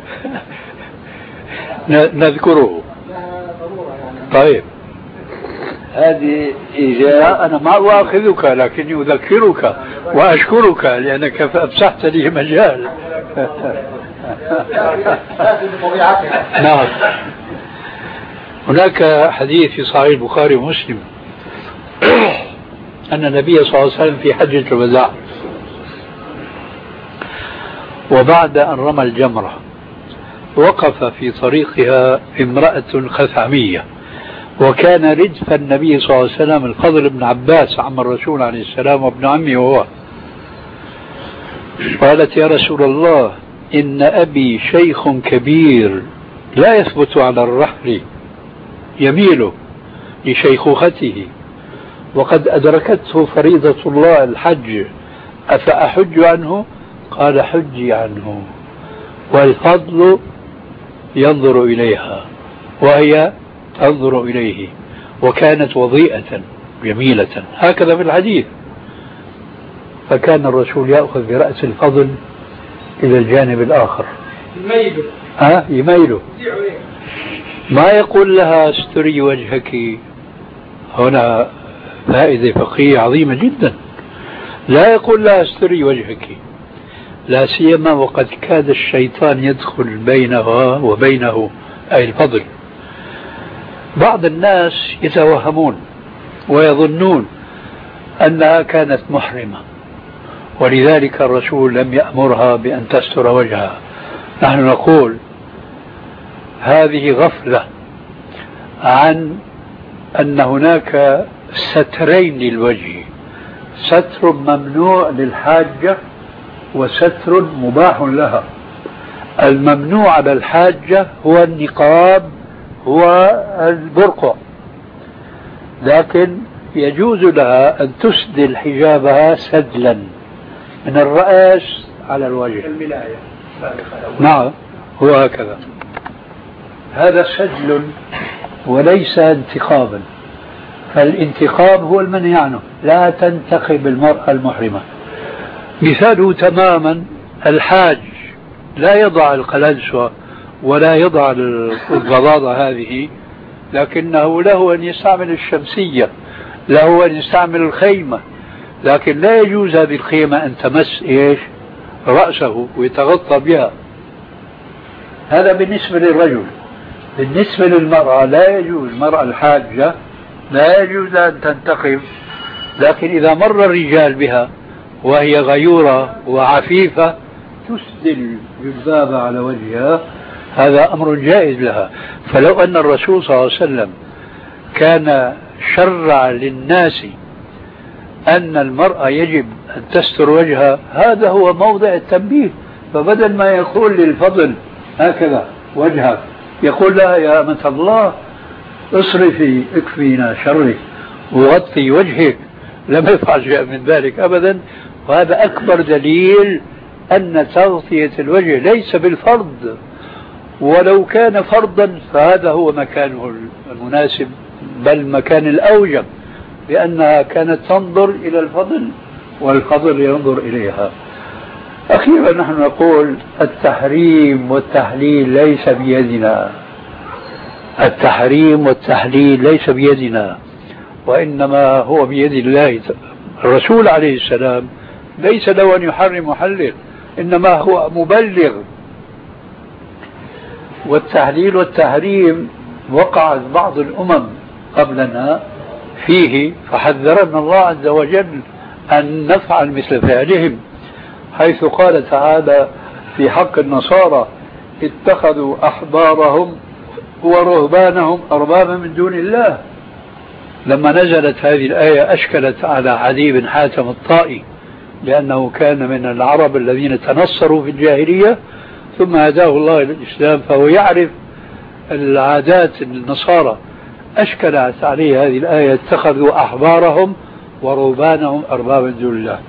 نذكره. طيب هذه إيجاز. لا أنا ما أؤاخذك لكني أذكرك وأشكرك لأنك أفسحت لي مجال. نعم. هناك حديث في صحيح البخاري ومسلم أن النبي صلى الله عليه وسلم في حجة الوداع وبعد أن رمى الجمرة وقف في طريقها امرأة خثعمية، وكان ردف النبي صلى الله عليه وسلم الفضل بن عباس عم الرسول عليه السلام وابن عمه وهو. قالت: يا رسول الله إن أبي شيخ كبير لا يثبت على الرحل يميل لشيخوخته وقد أدركته فريضة الله الحج أفأحج عنه؟ قال: حجي عنه. والفضل ينظر إليها وهي تنظر إليه، وكانت وضيئة جميلة، هكذا في الحديث. فكان الرسول يأخذ برأس الفضل إلى الجانب الآخر يميله ها يميله ما يقول لها استري وجهك. هنا فائدة فقهية عظيمة جدا. لا يقول لها استري وجهك، لا سيما وقد كاد الشيطان يدخل بينها وبينه أي الفضل. بعض الناس يتوهمون ويظنون أنها كانت محرمة ولذلك الرسول لم يأمرها بأن تستر وجهها. نحن نقول هذه غفلة عن أن هناك سترين للوجه، ستر ممنوع للحاجة وستر مباح لها. الممنوع على الحاجة هو النقاب هو البرقع، لكن يجوز لها أن تسدل حجابها سدلا من الرأس على الوجه. نعم هو هكذا، هذا سدل وليس انتقابا. فالانتقاب هو المنهي عنه، لا تنتقب المرأة المحرمة. مثاله تماما الحاج لا يضع القلنسوة ولا يضع الضضاضة هذه، لكنه له أن يستعمل الشمسية، له أن يستعمل الخيمة، لكن لا يجوز هذه الخيمة أن تمس إيش رأسه ويتغطى بها. هذا بالنسبة للرجل. بالنسبة للمرأة لا يجوز، المرأة الحاجة لا يجوز أن تنتقب، لكن إذا مر الرجال بها وهي غيورة وعفيفة تسدل جلبابها على وجهها، هذا أمر جائز لها. فلو أن الرسول صلى الله عليه وسلم كان شرع للناس أن المرأة يجب أن تستر وجهها، هذا هو موضع التنبيه. فبدل ما يقول للفضل هكذا وجهك، يقول لها يا أمة الله اصرفي اكفينا شرك وغطي وجهك، لم يفعل شيء من ذلك أبدا. وهذا أكبر دليل أن تغطية الوجه ليس بالفرض، ولو كان فرضا فهذا هو مكانه المناسب بل مكان الأوجب، لأنها كانت تنظر إلى الفضل والفضل ينظر إليها. أخيرا نحن نقول التحريم والتحليل ليس بيدنا، التحريم والتحليل ليس بيدنا، وإنما هو بيد الله. الرسول عليه السلام ليس له أن يحرم ويحلل، إنما هو مبلغ والتحليل والتحريم وقعت بعض الأمم قبلنا فيه، فحذرنا الله عز وجل أن نفعل مثل فعلهم، حيث قال تعالى في حق النصارى اتخذوا أحبارهم ورهبانهم أربابا من دون الله. لما نزلت هذه الآية أشكلت على عدي بن حاتم الطائي، لأنه كان من العرب الذين تنصروا في الجاهلية ثم هداه الله إلى الإسلام، فهو يعرف العادات النصارى. أشكلت عليه هذه الآية اتخذوا أحبارهم ورهبانهم أربابا من دون الله.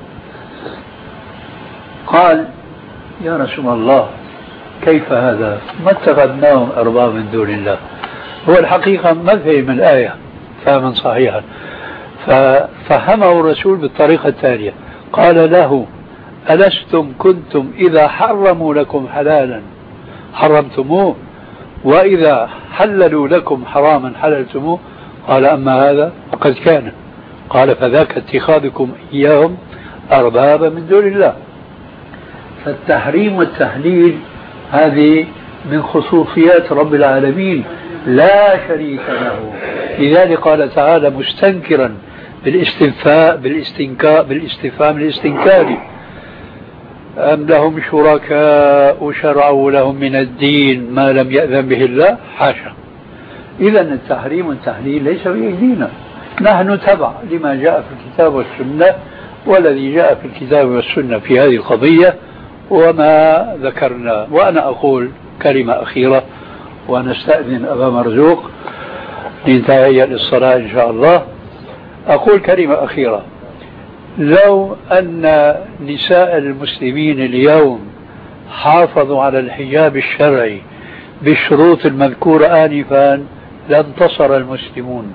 قال يا رسول الله كيف هذا؟ ما اتخذناهم أربابا من دون الله. هو الحقيقة ما فهم الآية فهما صحيحا، ففهمه الرسول بالطريقة التالية. قال له ألستم كنتم إذا حرموا لكم حلالا حرمتموه وإذا حللوا لكم حراما حللتموه؟ قال أما هذا فقد كان. قال فذاك اتخاذكم إياهم أربابا من دون الله. فالتحريم والتحليل هذه من خصوصيات رب العالمين لا شريك له. لذلك قال تعالى مستنكرا بالاستنفاء بالاستنكاء بالاستفهام الاستنكاري أم لهم شركاء شرعوا لهم من الدين ما لم يأذن به الله؟ حاشا. إذا التحريم والتحليل ليس بأيدينا، نحن تبع لما جاء في الكتاب والسنة، والذي جاء في الكتاب والسنة في هذه القضية وما ذكرنا. وأنا أقول كلمة أخيرة ونستأذن أبا مرزوق لنتهيأ للصلاة إن شاء الله. أقول كلمة أخيرة. لو أن نساء المسلمين اليوم حافظوا على الحجاب الشرعي بالشروط المذكورة آنفا لانتصر المسلمون،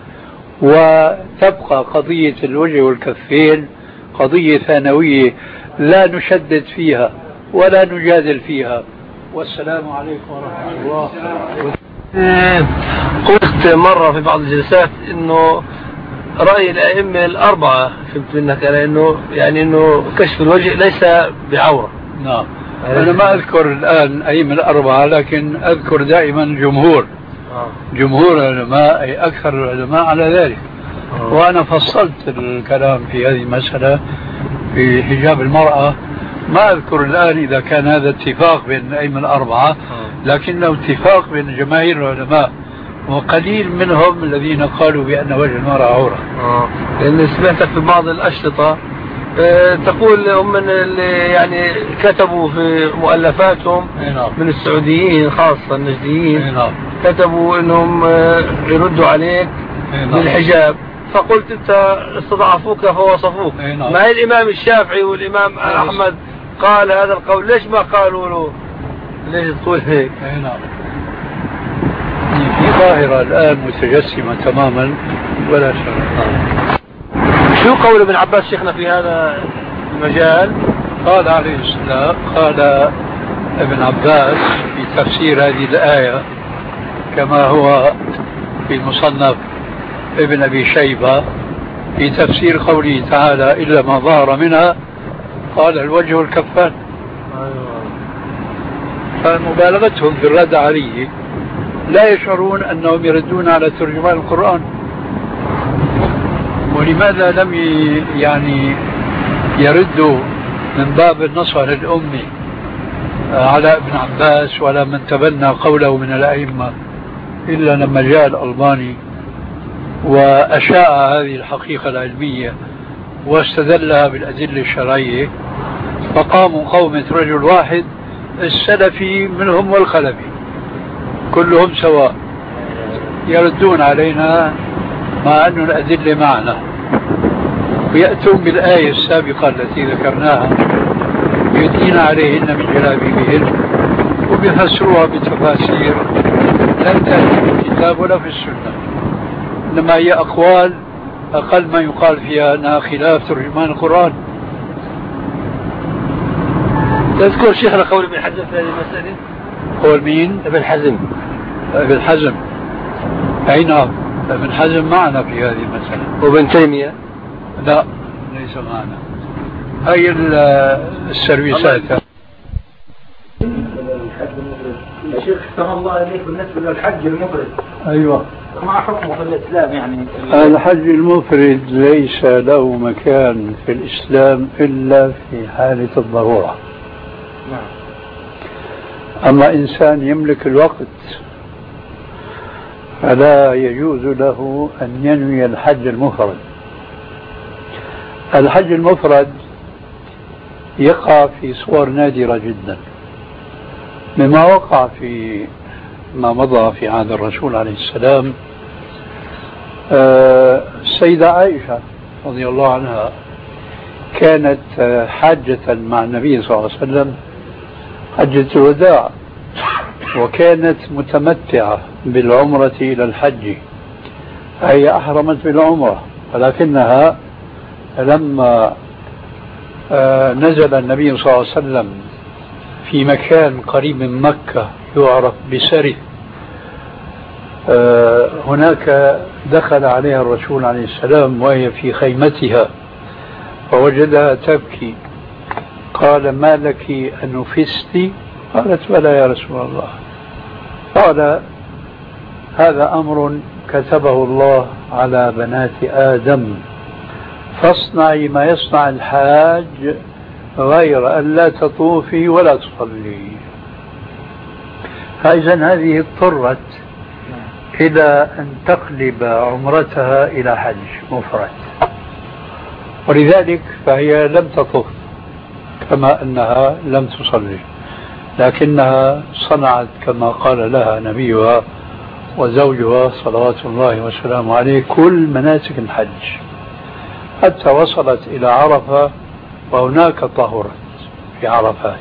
وتبقى قضية الوجه والكفين قضية ثانوية لا نشدد فيها ولا نجادل فيها. والسلام عليكم ورحمة الله. قلت مرة في بعض الجلسات انه رأي الأئمة الأربعة فهمت منك على انه يعني انه كشف الوجه ليس بعورة. نعم. أنا ما أذكر الآن أئمة الأربعة، لكن أذكر دائما جمهور جمهور العلماء أي أكثر العلماء على ذلك. وأنا فصلت الكلام في هذه المسألة في حجاب المرأة. ما أذكر الآن إذا كان هذا اتفاق بين الأئمة الأربعة، لكنه اتفاق بين جماهير العلماء وقليل منهم الذين قالوا بأن وجه المرأة عورة. لأن سمعتك في بعض الأشرطة أه تقول هم اللي يعني كتبوا في مؤلفاتهم من السعوديين خاصة النجديين كتبوا أنهم يردوا عليك بالحجاب، فقلت أنت استضعفوك فوصفوك. ما هي الإمام الشافعي والإمام أحمد قال هذا القول، ليش ما قالوا له؟ ليش تقول هيك؟ في ظاهرة الآن متجسمة تماما ولا شك. شو قول ابن عباس شيخنا في هذا المجال؟ قال عليه السلام، قال ابن عباس في تفسير هذه الآية كما هو في مصنف ابن أبي شيبة في تفسير قوله تعالى إلا ما ظهر منها، قال الوجه والكفان. فمبالغتهم في الرد عليه لا يشعرون أنهم يردون على ترجمان القرآن. ولماذا لم يعني يردوا من باب النصر الأمي على ابن عباس ولا من تبنى قوله من الأئمة إلا لما جاء الألباني وأشاع هذه الحقيقة العلمية واستدلها بالأدلة الشرعية، فقاموا قومة رجل واحد السلفي منهم والخلفي كلهم سواء يردون علينا مع أن الأدلة معنا، ويأتون بالآية السابقة التي ذكرناها يدين عليهن من جلابيبهن وبيفسروها بتفاسير لم تأتي في الكتاب ولا في السنة، إنما هي أقوال أقل ما يقال فيها أنها خلاف ترجمان القرآن. تذكر شيخنا قول ابن حزم في هذه المسألة؟ قول مين؟ ابن حزم. ابن حزم أي نعم، ابن حزم معنا في هذه المسألة. وابن تيمية؟ لا ليس معنا. هاي السرويسات يا شيخ سلام الله إليك، بالنسبة للحج المفرد أيوة ما حكمه في الإسلام؟ يعني الحج المفرد ليس له مكان في الإسلام إلا في حالة الضرورة. نعم. أما إنسان يملك الوقت فلا يجوز له أن ينوي الحج المفرد. الحج المفرد يقع في صور نادرة جدا، مما وقع في ما مضى في عهد الرسول عليه السلام. السيدة آه عائشة رضي الله عنها كانت آه حاجة مع النبي صلى الله عليه وسلم حجة الوداع، وكانت متمتعة بالعمرة إلى الحج، هي أحرمت بالعمرة، ولكنها لما آه نزل النبي صلى الله عليه وسلم في مكان قريب من مكة يعرف بسرف، آه هناك دخل عليها الرسول عليه السلام وهي في خيمتها فوجدها تبكي، قال ما لك أنفست؟ قالت بلى يا رسول الله. قال هذا أمر كتبه الله على بنات آدم، فاصنعي ما يصنع الحاج غير أن لا تطوفي ولا تصلي. فإذا هذه اضطرت إلى أن تقلب عمرتها إلى حج مفرد، ولذلك فهي لم تطوف كما أنها لم تصلي، لكنها صنعت كما قال لها نبيها وزوجها صلوات الله وسلامه عليه كل مناسك الحج حتى وصلت إلى عرفة، وهناك طهرت في عرفات،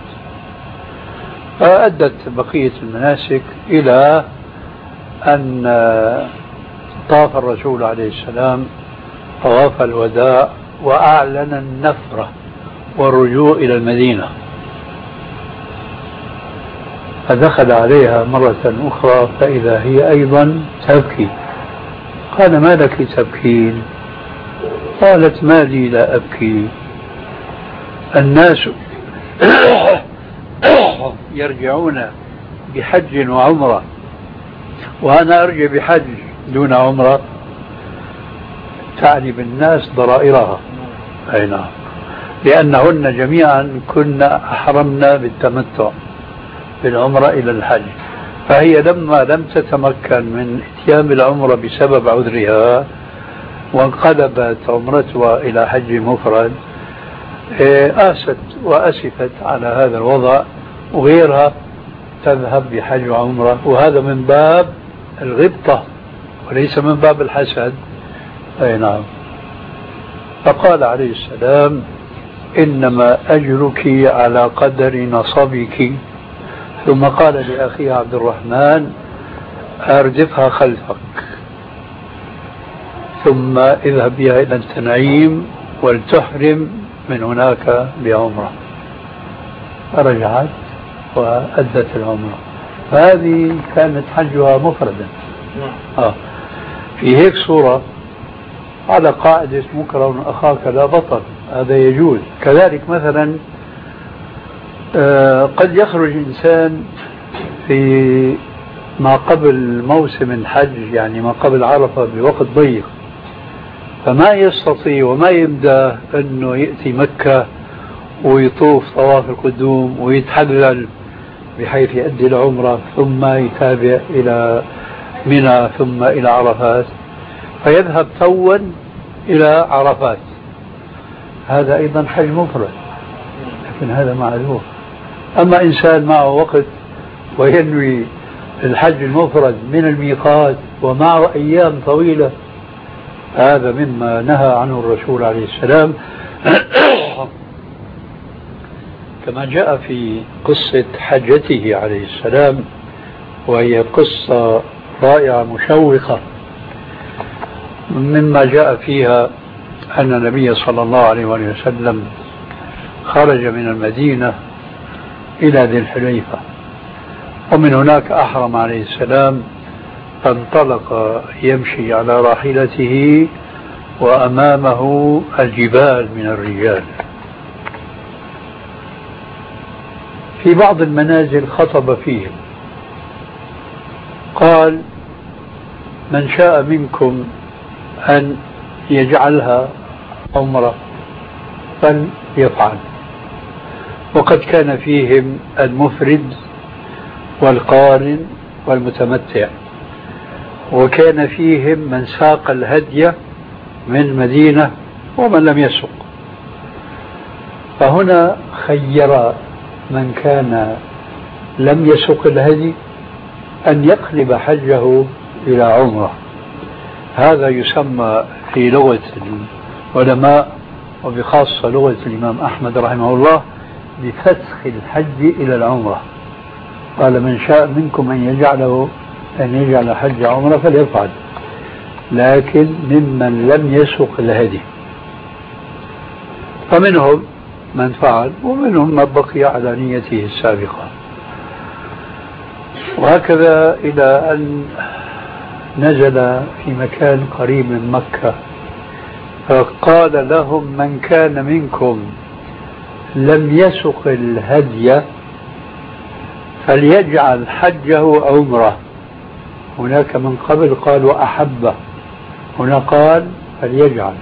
فأدت بقية المناسك إلى أن طاف الرسول عليه السلام طواف الوداع وأعلن النفرة والرجوع إلى المدينة. فدخل عليها مرة أخرى فإذا هي أيضا تبكي، قال ما لك تبكين؟ قالت ما لي لا أبكي، الناس يرجعون بحج وعمرة وأنا أرجع بحج دون عمرة، تعني بالناس ضرائرها. أي نعم، لأنهن جميعا كنا أحرمنا بالتمتع بالعمرة إلى الحج، فهي لما لم تتمكن من اتيان بالعمرة بسبب عذرها وانقلبت عمرتها إلى حج مفرد آست وأسفت على هذا الوضع، وغيرها تذهب بحج وعمرة، وهذا من باب الغبطة وليس من باب الحسد. أي نعم. فقال عليه السلام إنما أجرك على قدر نصبك، ثم قال لأخيه عبد الرحمن أردفها خلفك ثم اذهب بها إلى التنعيم ولتحرم من هناك بعمرة. فرجعت وأدت العمرة، فهذه كانت حجها مفردا. آه. في هيك صورة على قاعدة مكره أخاك لا بطل، هذا يجوز. كذلك مثلا آه قد يخرج إنسان في ما قبل موسم الحج، يعني ما قبل عرفة بوقت ضيق، فما يستطيع وما يبدأ أنه يأتي مكة ويطوف طواف القدوم ويتحلل بحيث يؤدي العمرة ثم يتابع إلى منى ثم إلى عرفات، فيذهب توا إلى عرفات، هذا أيضا حج مفرد، لكن هذا معذور. أما إنسان معه وقت وينوي الحج المفرد من الميقات ومعه أيام طويلة، هذا مما نهى عنه الرسول عليه السلام كما جاء في قصة حجته عليه السلام، وهي قصة رائعة مشوقة، مما جاء فيها أن النبي صلى الله عليه وسلم خرج من المدينة إلى ذي الحليفة، ومن هناك أحرم عليه السلام، فانطلق يمشي على راحلته وأمامه الجبال من الرجال. في بعض المنازل خطب فيهم قال من شاء منكم أن يجعلها عمرة فليفعل. وقد كان فيهم المفرد والقارن والمتمتع، وكان فيهم من ساق الهدي من المدينة ومن لم يسق. فهنا خير من كان لم يسق الهدي أن يقلب حجه إلى عمرة. هذا يسمى في لغة العلماء وبخاصة لغة الإمام أحمد رحمه الله بفسخ الحج إلى العمرة. قال من شاء منكم أن يجعله أن يجعل حج عمرة فليفعل، لكن ممن لم يسق الهدي. فمنهم من فعل ومنهم من بقي على نيته السابقة. وهكذا إلى أن نزل في مكان قريب من مكة، فقال لهم من كان منكم لم يسق الهدي فليجعل حجه عمرة. هناك من قبل قال وأحبه، هنا قال فليجعل.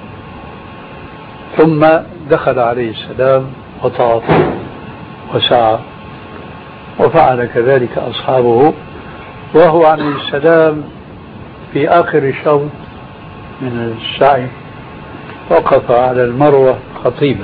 ثم دخل عليه السلام وطاف وسعى، وفعل كذلك أصحابه، وهو عليه السلام في آخر الشوط من السعي وقف على المروة خطيبا،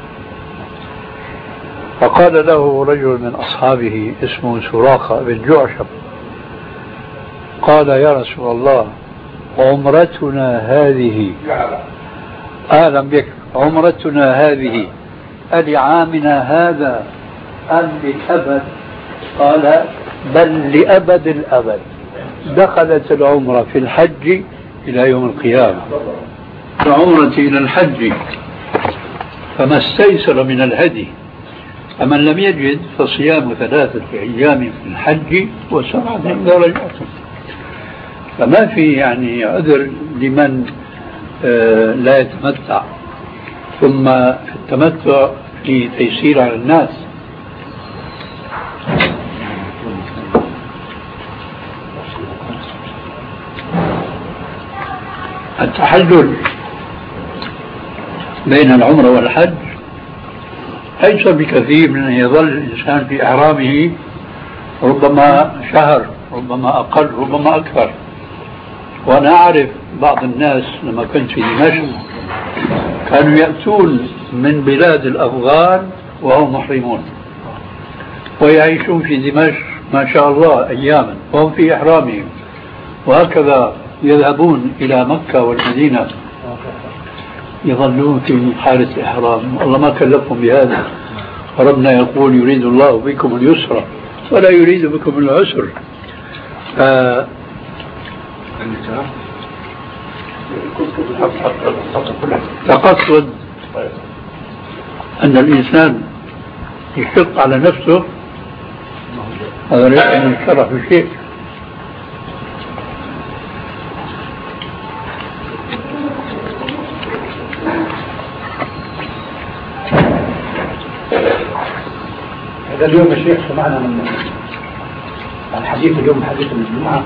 فقال له رجل من أصحابه اسمه سراقة بن جعشم، قال يا رسول الله عمرتنا هذه أهلا بك، عمرتنا هذه ألعامنا هذا أم للأبد؟ قال بل لأبد الأبد. دخلت العمرة في الحج إلى يوم القيامة، العمرة إلى الحج، فما استيسر من الهدي. فمن لم يجد فصيام ثلاثة أيام في الحج وسبعة إذا رجعتم. فما في يعني عذر لمن آه لا يتمتع. ثم التمتع في تيسير على الناس. التحلل بين العمرة والحج أيسر بكثير من أن يظل الإنسان في إحرامه ربما شهر، ربما أقل، ربما أكثر. وأنا أعرف بعض الناس لما كنت في دمشق كانوا يأتون من بلاد الأفغان وهم محرمون ويعيشون في دمشق ما شاء الله أياما وهم في إحرامهم، وهكذا يذهبون إلى مكة والمدينة يظلون في حالة إحرام. الله ما كلفهم بهذا. ربنا يقول يريد الله بكم اليسر ولا يريد بكم العسر. ف... تقصد أن الإنسان يشق على نفسه، هذا ليس من الشرع في شيء. هذا اليوم يا شيخ سمعنا من الحديث اليوم حديث الجمعة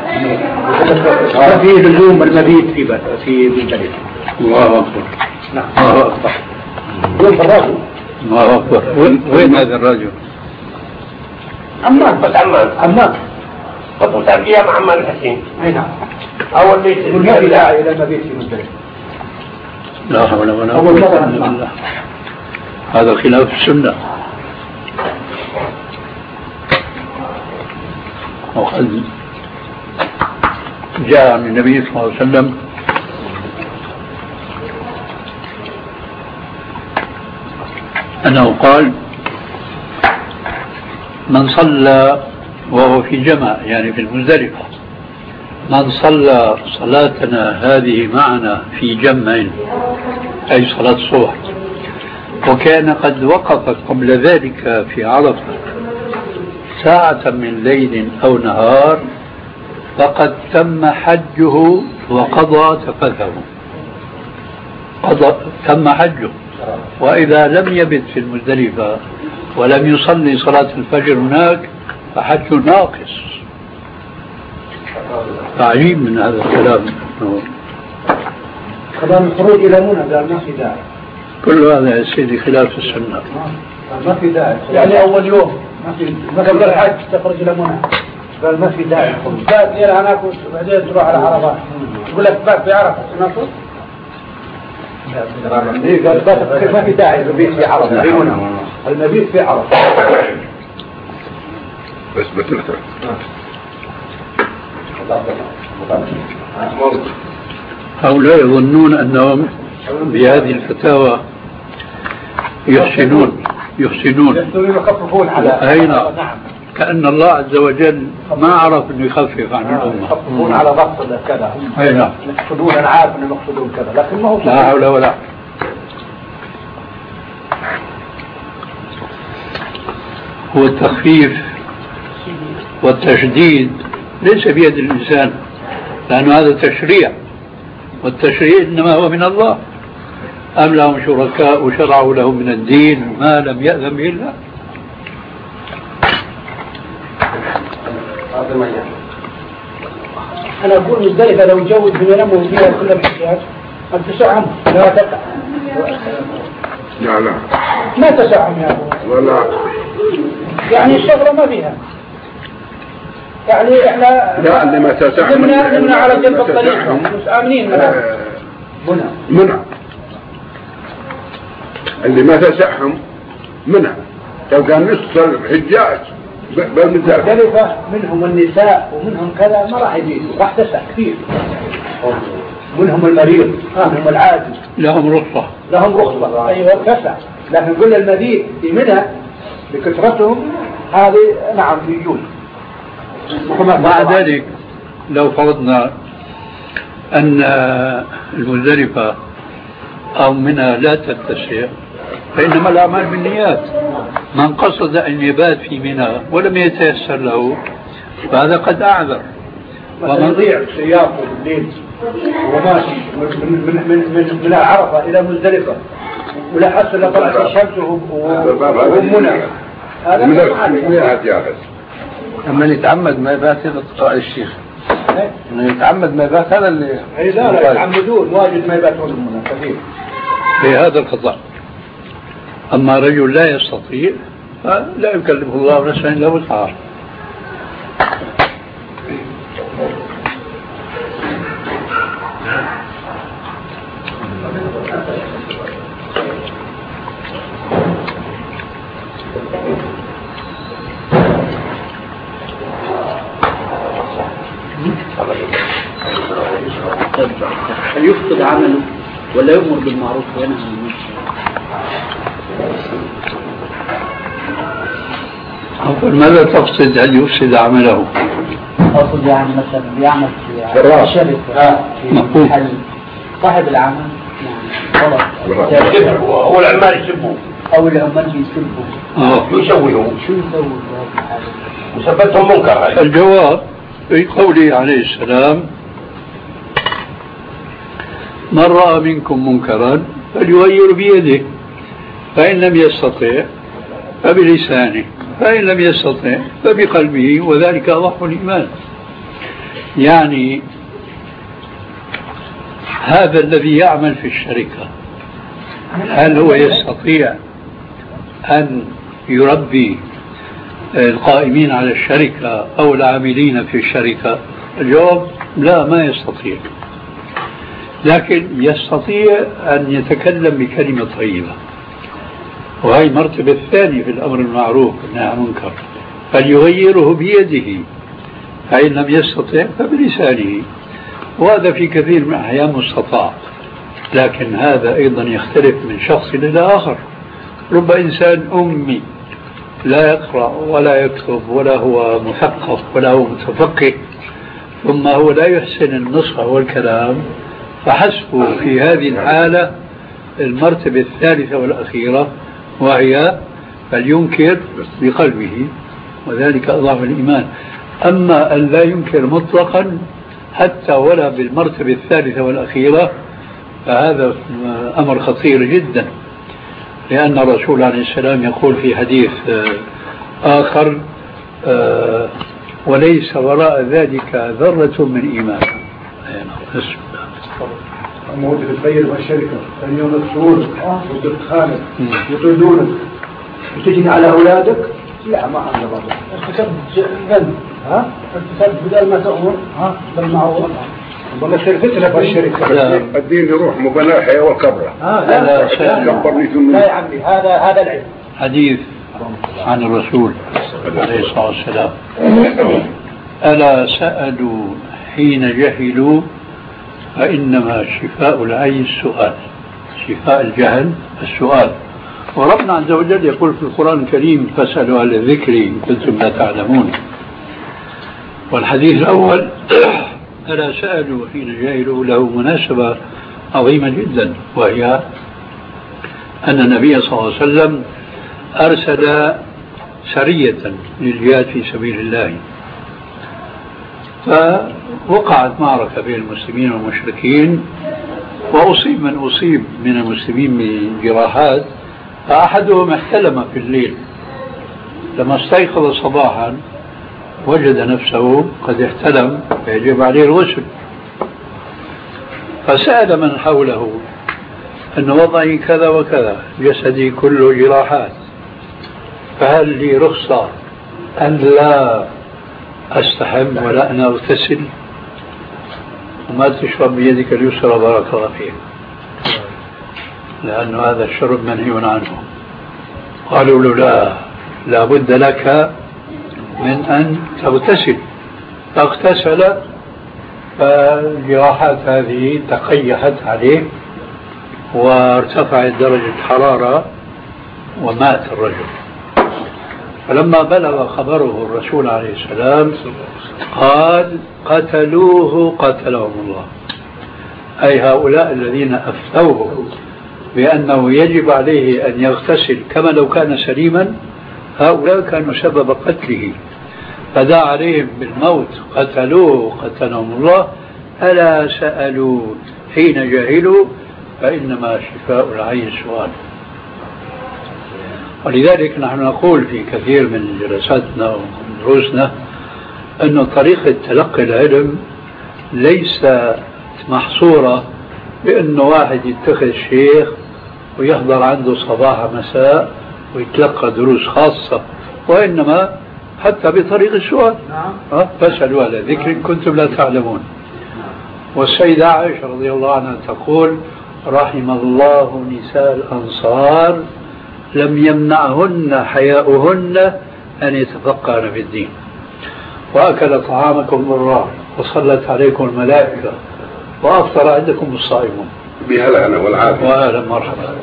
فيه لزوم المبيت في في مزدلفة. الله أكبر. نعم الله أكبر. وين الرجل؟ الله أكبر. وين هذا الرجل؟ عمان. بس عمان. عمان. قد تركيا مع عمان الحسين. أي نعم. أول بيت. يقول ما في داعي إلى المبيت في مزدلفة. لا حول ولا قوة إلا بالله. هذا خلاف السنة. وقد جاء عن النبي صلى الله عليه وسلم أنه قال من صلى وهو في جمع يعني في المزدلفة، من صلى صلاتنا هذه معنا في جمع أي صلاة الصبح وكان قد وقف قبل ذلك في عرفة ساعة من ليل أو نهار فقد تم حجه وقضى تفثه. قضى تم حجه. وإذا لم يبت في المزدلفة ولم يصلي صلاة الفجر هناك فحجه ناقص. عجيب من هذا الكلام. كمان الخروج إلى منى قال ما في داعي. كل هذا يا سيدي خلاف السنة. ما في داعي. يعني أول يوم ما في ما قبل الحج تخرج إلى منى. قال ما في داعي. بعد ليلة أنا أكل بعدين تروح على عرفات. يقول لك بعد في عرفة تناقض. قال ما في داعي المبيت في عرفة في منى. المبيت في عرفة. بس بتلتر. هؤلاء يظنون أنهم بهذه الفتاوى يحسنون يحسنون يخففون على أين كأن الله عز وجل ما عرف أنه يخفف عن الأمة. يخففون على ضغط كذا. أين يقصدون أنا عارف أنهم يقصدون كذا لكن ما هو لا حول ولا. هو التخفيف والتشديد ليس بيد الإنسان لأن هذا تشريع والتشريع إنما هو من الله. أم لهم شركاء شرعوا لهم من الدين ما لم يأذن به الله. أنا أقول مزدلفة لو جوز بيناموا فيها كل الحجاج هل تسعهم لا تقع. لا لا ما تسعهم يا أبو ولا يعني الشغلة ما فيها يعني إحنا لا اللي ما تسعهم نمنا نمنا على جنب الطريق مش آمنين منها منها منع اللي ما تسعهم منع لو كان نص الحجاج مزدلفة منهم النساء ومنهم كذا ما راح يجي راح تسع كثير منهم المريض منهم العاجز لهم رخصة لهم رخصة أيوة تسع لكن كل المزيد في منها بكثرتهم هذه نعم يجوز. مع ذلك لو فرضنا أن المزدلفة أو منها لا تتسع فإنما الأعمال بالنيات. من قصد أن يبات في منى ولم يتيسر له فهذا قد أعذر. ومن يضيع سياقه بالليل وماشي من من من من من عرفة إلى مزدلفة ولا حتى لا طلعت الشمس وهم منى هذا من الحياة يا أخي. أما يتعمد ما يبات هذا قال الشيخ أنه يتعمد ما يبات هذا اللي أي لا لا يتعمدون واجد ما يباتون المنى كثير في هذا القضاء. أما رجل لا يستطيع فلا يكلف الله نفسا إلا وسعها. هل يفقد عمله ولا يؤمر بالمعروف وينهى عن المنكر؟ أقول ماذا تقصد أن يفسد عمله؟ أقصد يعني مثلا يعمل في شركة في محل صاحب العمل يعني غلط هو العمال يسبوه أو العمال يسبوه شو يسويه؟ شو يسوي مسبتهم منكر. الجواب في قوله عليه السلام من رأى منكم منكرا فليغير بيده فإن لم يستطع فبلسانه فإن لم يستطع فبقلبه وذلك أضعف الإيمان. يعني هذا الذي يعمل في الشركة هل هو يستطيع أن يربي القائمين على الشركة أو العاملين في الشركة؟ الجواب لا ما يستطيع، لكن يستطيع أن يتكلم بكلمة طيبة وهي المرتبة الثانية في الأمر المعروف والنهي عن المنكر. فليغيره بيده فإن لم يستطع فبلسانه وهذا في كثير من الأحيان مستطاع. لكن هذا أيضا يختلف من شخص إلى آخر. رب إنسان أمي لا يقرأ ولا يكتب ولا هو مثقف ولا هو متفقه ثم هو لا يحسن النصح والكلام فحسبه في هذه الحالة المرتبة الثالثة والأخيرة وهي فلينكر بقلبه وذلك أضعف الإيمان. أما أن لا ينكر مطلقا حتى ولا بالمرتبة الثالثة والأخيرة فهذا أمر خطير جدا، لأن الرسول عليه السلام يقول في حديث آخر وليس وراء ذلك ذرة من إيمان. موت الخير والشركة ثاني يوم السرور وتتخانق يطردونك وتجني على أولادك. لا ما عندنا بعض ارتكبت ذنب ها ارتكبت بدل ما تأمر ها بالمعروف والله شركتنا والشركة الدين يروح مبنى الحياة والكبرى. لا لا يا عمي هذا هذا العلم. حديث عن الرسول عليه الصلاة والسلام: ألا سألوا حين جهلوا فإنما شفاء العي السؤال. شفاء الجهل السؤال. وربنا عز وجل يقول في القرآن الكريم: فاسألوا أهل الذكر إن كنتم لا تعلمون. والحديث الأول: ألا سألوا حين جهلوا له مناسبة عظيمة جدا، وهي أن النبي صلى الله عليه وسلم أرسل سرية للجهاد في سبيل الله، فوقعت معركة بين المسلمين والمشركين، وأصيب من أصيب من المسلمين بجراحات، فأحدهم احتلم في الليل، لما استيقظ صباحا وجد نفسه قد احتلم فيجب عليه الغسل، فسأل من حوله أن وضعي كذا وكذا، جسدي كله جراحات، فهل لي رخصة أن لا أستحم ولا أن أغتسل؟ وما تشرب بيدك اليسرى بارك الله فيك، لأن هذا الشرب منهي عنه. قالوا له: لا، لا بد لك من أن تغتسل. فاغتسل، فالجراحات هذه تقيحت عليه وارتفعت درجة الحرارة ومات الرجل. فلما بلغ خبره الرسول عليه السلام قال: قتلوه قتلهم الله. أي هؤلاء الذين أفتوه بأنه يجب عليه أن يغتسل كما لو كان سليما، هؤلاء كانوا سبب قتله، فدعا عليهم بالموت: قتلوه قتلهم الله. ألا سألوا حين جهلوا فإنما شفاء العي السؤال. ولذلك نحن نقول في كثير من جلساتنا ودروسنا أن طريقة تلقي العلم ليس محصورة بأن واحد يتخذ شيخ ويحضر عنده صباح مساء ويتلقى دروس خاصة، وإنما حتى بطريق السؤال: فاسألوا أهل الذكر إن كنتم لا تعلمون. والسيدة عائشة رضي الله عنها تقول: رحم الله نساء الأنصار لم يمنعهن حياؤهن أن يتفقهن في الدين، وأكل طعامكم بالراحة، وصلت عليكم الملائكة، وأفطر عندكم الصائمون. بهلا والعافية. وأهلا مرحبا.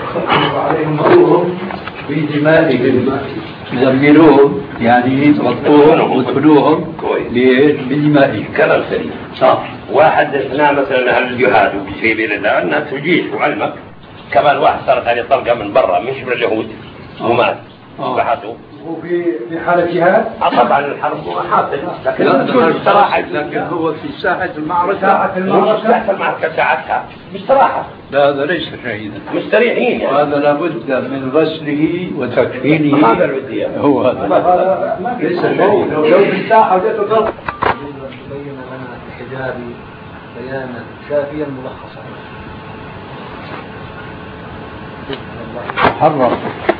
بدمائهم، زملوهم يعني غطوهم وادخلوهم بدمائهم. كلام سليم. صح. واحد اثناء مثلا اهل الجهاد في سبيل الله الناس تجيش وعلمك كمان واحد صارت عليه طلقه من برا مش من اليهود ومات بحثوا. وفي في حالة جهاد طبعا الحرب حاصل، لكن بصراحة لكن هو في ساحة المعركة. ساحة المعركة ساحة المعركة ساعتها بصراحة. لا هذا ليس شهيدا، مستريحين يعني. وهذا لابد من غسله وتكفينه. هذا الودية هو هذا ليس شهيدا. لو في الساحة وجدته طلق. بين لنا الحجاب بيانا شافيا ملخصا. محرم.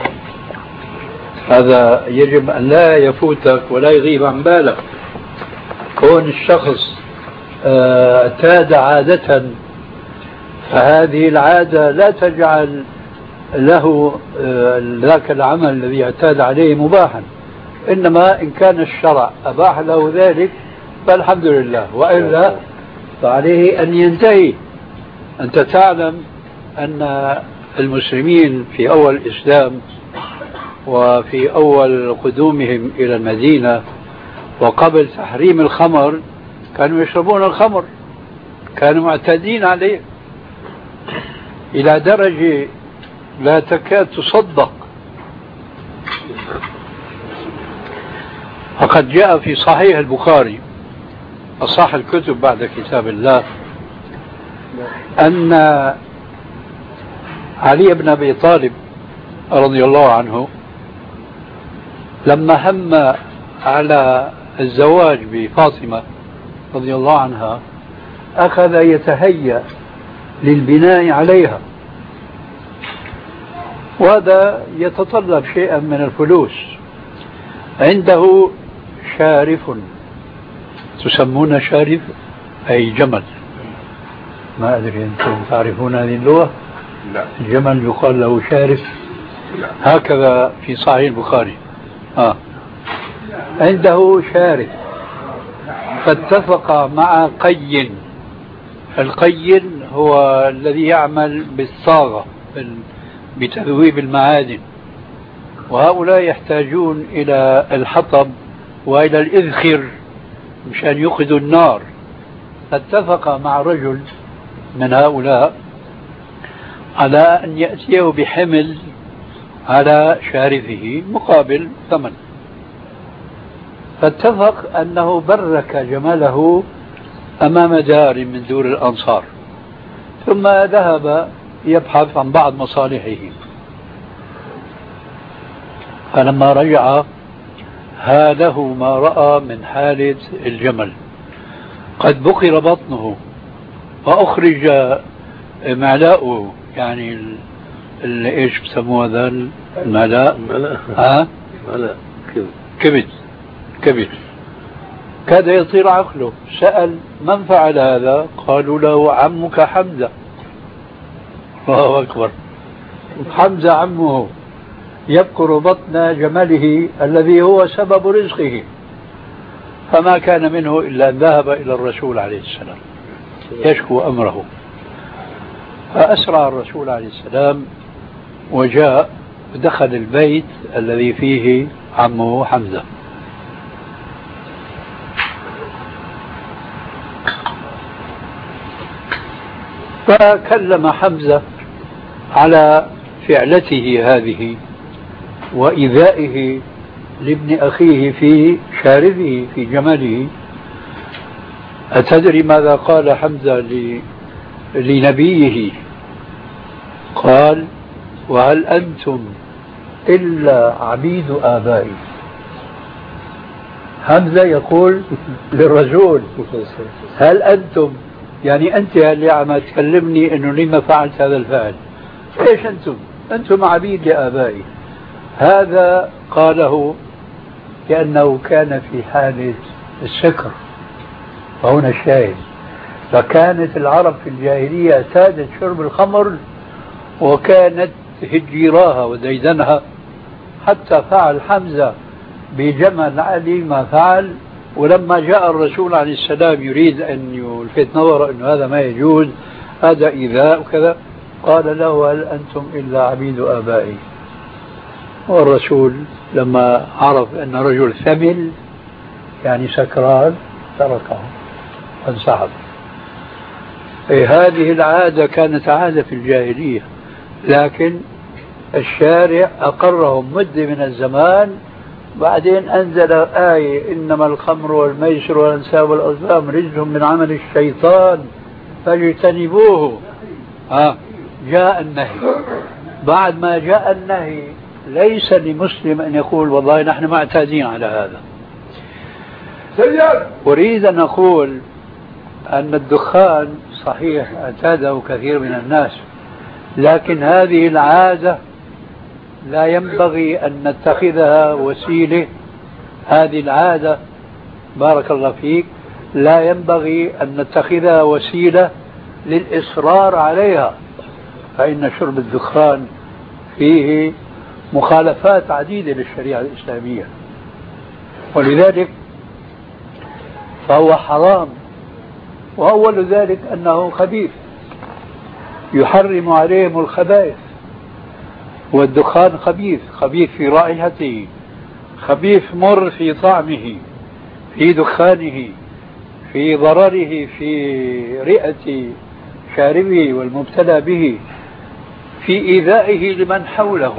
هذا يجب أن لا يفوتك ولا يغيب عن بالك. كون الشخص اعتاد عادة، فهذه العادة لا تجعل له ذاك العمل الذي اعتاد عليه مباحا، إنما إن كان الشرع أباح له ذلك فالحمد لله، وإلا فعليه أن ينتهي. أنت تعلم أن المسلمين في أول الإسلام وفي أول قدومهم إلى المدينة وقبل تحريم الخمر كانوا يشربون الخمر، كانوا معتادين عليه إلى درجة لا تكاد تصدق. فقد جاء في صحيح البخاري أصح الكتب بعد كتاب الله أن علي بن أبي طالب رضي الله عنه لما هم على الزواج بفاطمة رضي الله عنها أخذ يتهيأ للبناء عليها، وهذا يتطلب شيئا من الفلوس. عنده شارف، تسمون شارف أي جمل، ما أدري أنتم تعرفون هذه اللغة؟ لا. الجمل يقال له شارف. لا. هكذا في صحيح البخاري. آه. عنده شارف، فاتفق مع قي. القي هو الذي يعمل بالصاغة بتذويب المعادن، وهؤلاء يحتاجون إلى الحطب وإلى الإذخر مشان يوقدوا النار. فاتفق مع رجل من هؤلاء على أن يأتيه بحمل على شارفه مقابل ثمن. فاتفق أنه برك جمله أمام دار من دور الأنصار، ثم ذهب يبحث عن بعض مصالحه. فلما رجع هاله ما رأى من حالة الجمل، قد بقر بطنه وأخرج معلاؤه، يعني ال... ايش بسموه هذا المعلاء؟ ها؟ ملاء كبد كبد. كاد يطير عقله. سأل من فعل هذا؟ قالوا له عمك حمزة. الله أكبر. حمزة عمه يبقر بطن جمله الذي هو سبب رزقه. فما كان منه إلا أن ذهب إلى الرسول عليه السلام يشكو أمره، فأسرع الرسول عليه السلام وجاء ودخل البيت الذي فيه عمه حمزة. فكلم حمزة على فعلته هذه وإيذائه لابن أخيه في شاربه في جمله. أتدري ماذا قال حمزة لنبيه؟ قال: وهل أنتم إلا عبيد آبائي. حمزة يقول للرسول: هل أنتم، يعني أنت اللي عم تكلمني أنه لما فعلت هذا الفعل، إيش أنتم؟ أنتم عبيد لآبائي. هذا قاله لأنه كان في حالة السكر، وهنا الشاهد. فكانت العرب في الجاهلية اعتادت شرب الخمر، وكانت هجيراها وديدنها، حتى فعل حمزة بجمل علي ما فعل. ولما جاء الرسول عليه السلام يريد أن يلفت نظره أنه هذا ما يجوز، هذا إيذاء وكذا، قال له: هل أنتم إلا عبيد آبائي. والرسول لما عرف أن رجل ثمل يعني سكران تركه وانسحب. هذه العادة كانت عادة في الجاهلية، لكن الشارع أقرهم مدة من الزمان، بعدين أنزل آية: إنما الخمر والميسر والأنساب والأزلام رجس من عمل الشيطان فاجتنبوه. ها جاء النهي. بعد ما جاء النهي ليس لمسلم أن يقول والله نحن معتادين على هذا. أريد أن أقول أن الدخان صحيح اعتاده كثير من الناس، لكن هذه العادة لا ينبغي أن نتخذها وسيلة. هذه العادة بارك الله فيك لا ينبغي أن نتخذها وسيلة للإصرار عليها، فإن شرب الدخان فيه مخالفات عديدة للشريعة الإسلامية، ولذلك فهو حرام. وأول ذلك أنه خبيث، يحرم عليهم الخبائث. والدخان خبيث، خبيث في رائحته، خبيث مر في طعمه، في دخانه، في ضرره في رئة شاربه والمبتلى به، في إيذائه لمن حوله.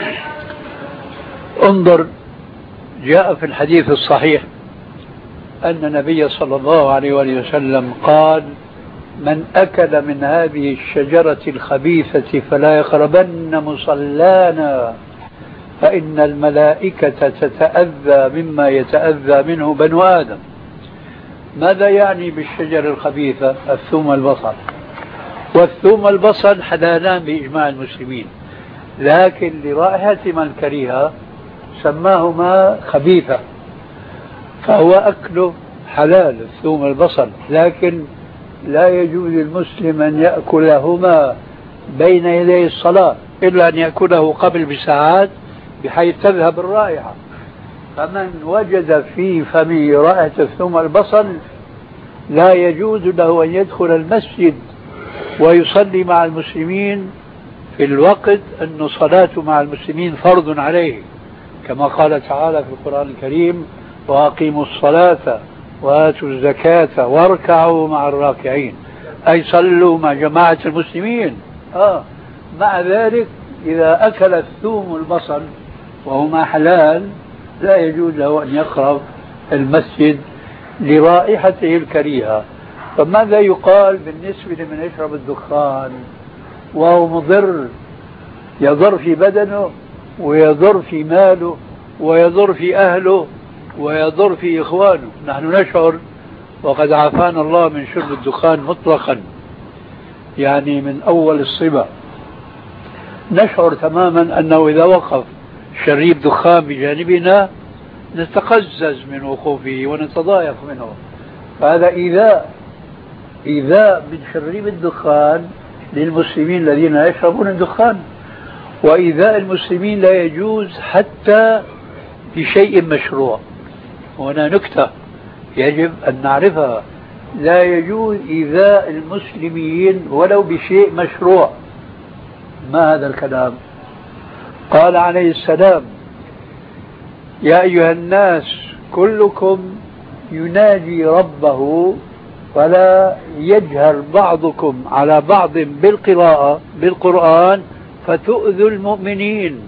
انظر، جاء في الحديث الصحيح أن النبي صلى الله عليه وآله وسلم قال: من أكل من هذه الشجرة الخبيثة فلا يقربن مصلانا. فإن الملائكة تتأذى مما يتأذى منه بنو آدم. ماذا يعني بالشجر الخبيثة؟ الثوم والبصل، والثوم والبصل حلالان بإجماع المسلمين، لكن لرائحة من كرهها سماهما خبيثة، فهو أكله حلال الثوم والبصل، لكن لا يجوز للمسلم أن يأكلهما بين يدي الصلاة إلا أن يأكله قبل بساعات بحيث تذهب الرائحة. فمن وجد في فمه رائحة الثوم والبصل لا يجوز له أن يدخل المسجد ويصلي مع المسلمين في الوقت أن صلاته مع المسلمين فرض عليه، كما قال تعالى في القرآن الكريم: وأقيموا الصلاة وآتوا الزكاة واركعوا مع الراكعين، أي صلوا مع جماعة المسلمين. آه. مع ذلك إذا أكل الثوم والبصل وهما حلال لا يجوز له أن يقرب المسجد لرائحته الكريهة. فماذا يقال بالنسبة لمن يشرب الدخان وهو مضر، يضر في بدنه ويضر في ماله ويضر في أهله ويضر في إخوانه؟ نحن نشعر، وقد عافانا الله من شرب الدخان مطلقا، يعني من أول الصبا نشعر تماما أنه إذا وقف شريب دخان بجانبنا نتقزز من وقوفه ونتضايق منه. فهذا إيذاء إيذاء من شريب الدخان للمسلمين الذين يشربون الدخان، وإيذاء المسلمين لا يجوز حتى بشيء مشروع. هنا نكتة يجب أن نعرفها: لا يجوز إيذاء المسلمين ولو بشيء مشروع. ما هذا الكلام؟ قال عليه السلام: يا أيها الناس كلكم يناجي ربه فلا يجهر بعضكم على بعض بالقراءة بالقرآن فتؤذوا المؤمنين.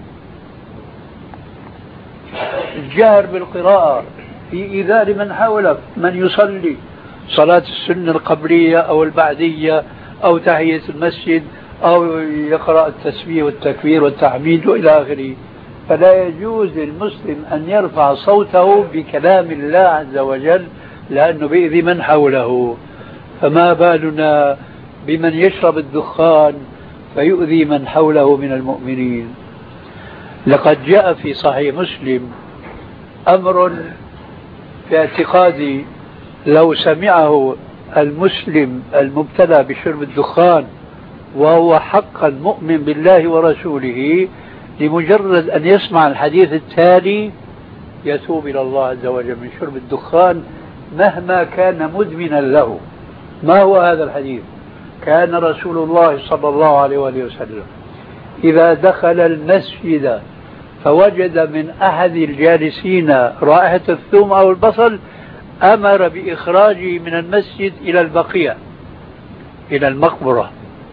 الجهر بالقراءة في إيذاء لمن حولك، من يصلي صلاة السنة القبلية أو البعدية أو تحية المسجد أو يقرأ التسبيح والتكبير والتحميد وإلى آخره. فلا يجوز للمسلم أن يرفع صوته بكلام الله عز وجل لأنه بيؤذي من حوله، فما بالنا بمن يشرب الدخان فيؤذي من حوله من المؤمنين. لقد جاء في صحيح مسلم أمر في اعتقادي لو سمعه المسلم المبتلى بشرب الدخان وهو حقا مؤمن بالله ورسوله، لمجرد أن يسمع الحديث التالي يتوب إلى الله عز وجل من شرب الدخان مهما كان مدمنا له. ما هو هذا الحديث؟ كان رسول الله صلى الله عليه وآله وسلم إذا دخل المسجد فوجد من أحد الجالسين رائحة الثوم أو البصل أمر بإخراجه من المسجد إلى البقيع، إلى المقبرة.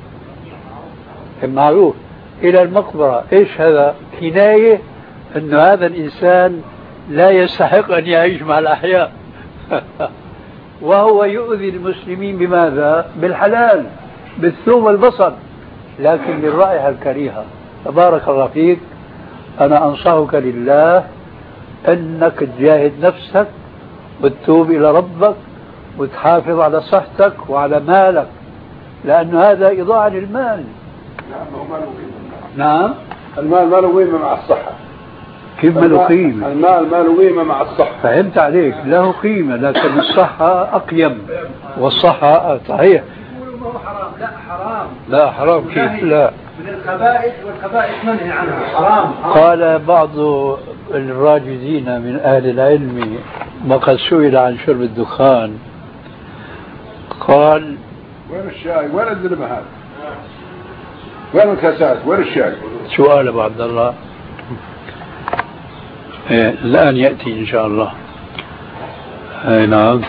معروف إلى المقبرة. إيش هذا؟ كناية أن هذا الإنسان لا يستحق أن يعيش مع الأحياء وهو يؤذي المسلمين بماذا؟ بالحلال، بالثوم والبصل، لكن بالرائحة الكريهة. تبارك الله فيك. أنا أنصحك لله أنك تجاهد نفسك وتتوب إلى ربك وتحافظ على صحتك وعلى مالك، لأن هذا إضاعة للمال. نعم، المال ما له قيمة مع الصحة. كيف ما له قيمة؟ المال ما له قيمة مع الصحة. فهمت عليك، له قيمة لكن الصحة أقيم، والصحة صحيح. حرام. لا حرام. لا حرام كيف؟ لا، من الخبائث، والخبائث منهي عنها. حرام. قال بعض الراجزين من أهل العلم وقد سئل عن شرب الدخان قال: وين الشاي؟ وين الذنب هذا؟ وين الكاسات؟ وين الشاي؟ سؤال أبو عبد الله. إيه الآن يأتي إن شاء الله. أي نعم.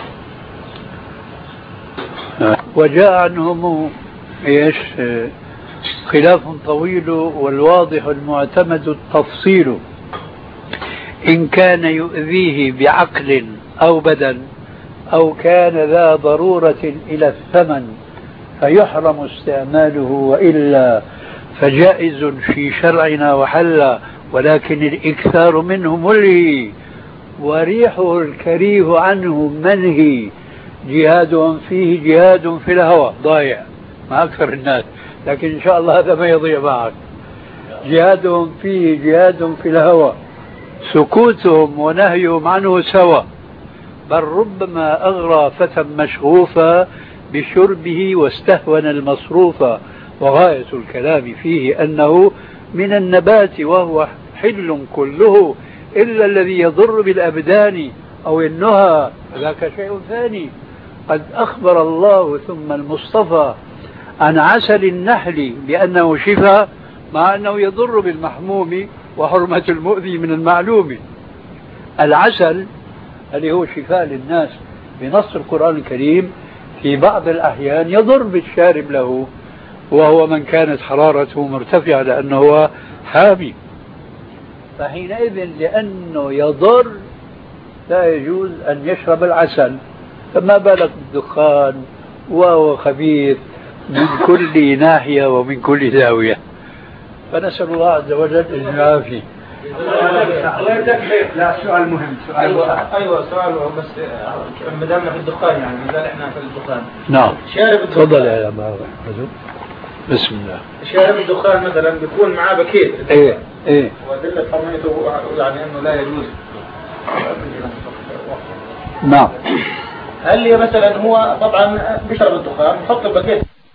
وجاء عنهم إيش خلاف طويل، والواضح المعتمد التفصيل. إن كان يؤذيه بعقل أو بدن أو كان ذا ضرورة إلى الثمن فيحرم استعماله، وإلا فجائز في شرعنا وحل ولكن الإكثار منه ملهي وريحه الكريه عنه منهي. جهادهم فيه جهاد في الهوى ضايع مع أكثر الناس، لكن إن شاء الله هذا ما يضيع معك. جهادهم فيه جهاد في الهوى، سكوتهم ونهيهم عنه سوى، بل ربما أغرى فتى مشغوفا بشربه واستهون المصروفا. وغاية الكلام فيه أنه من النبات وهو حل كله إلا الذي يضر بالأبدان أو النهى، ذاك شيء ثاني. قد أخبر الله ثم المصطفى عن عسل النحل بأنه شفاء، مع أنه يضر بالمحموم وحرمة المؤذي من المعلوم. العسل اللي هو شفاء للناس بنص القرآن الكريم في بعض الأحيان يضر بالشارب له، وهو من كانت حرارته مرتفعة لأنه هو حامي، فحينئذ لأنه يضر لا يجوز أن يشرب العسل. فما بالك بالدخان وهو خبيث من كل ناحية ومن كل زاوية. فنسأل الله عز وجل أن يعافي. لا سؤال مهم. سؤال أيوة, أيوة سؤال بس ما دامنا في الدخان، يعني ما زال إحنا في الدخان. نعم. شارب الدخان. تفضل يا أبا. بسم الله. شارب الدخان مثلا بيكون معاه بكيت. إيه إيه. وأدلة حرمته يعني أنه لا يجوز. نعم. هل مثلا هو طبعا بيشرب الدخان، يحط البكيت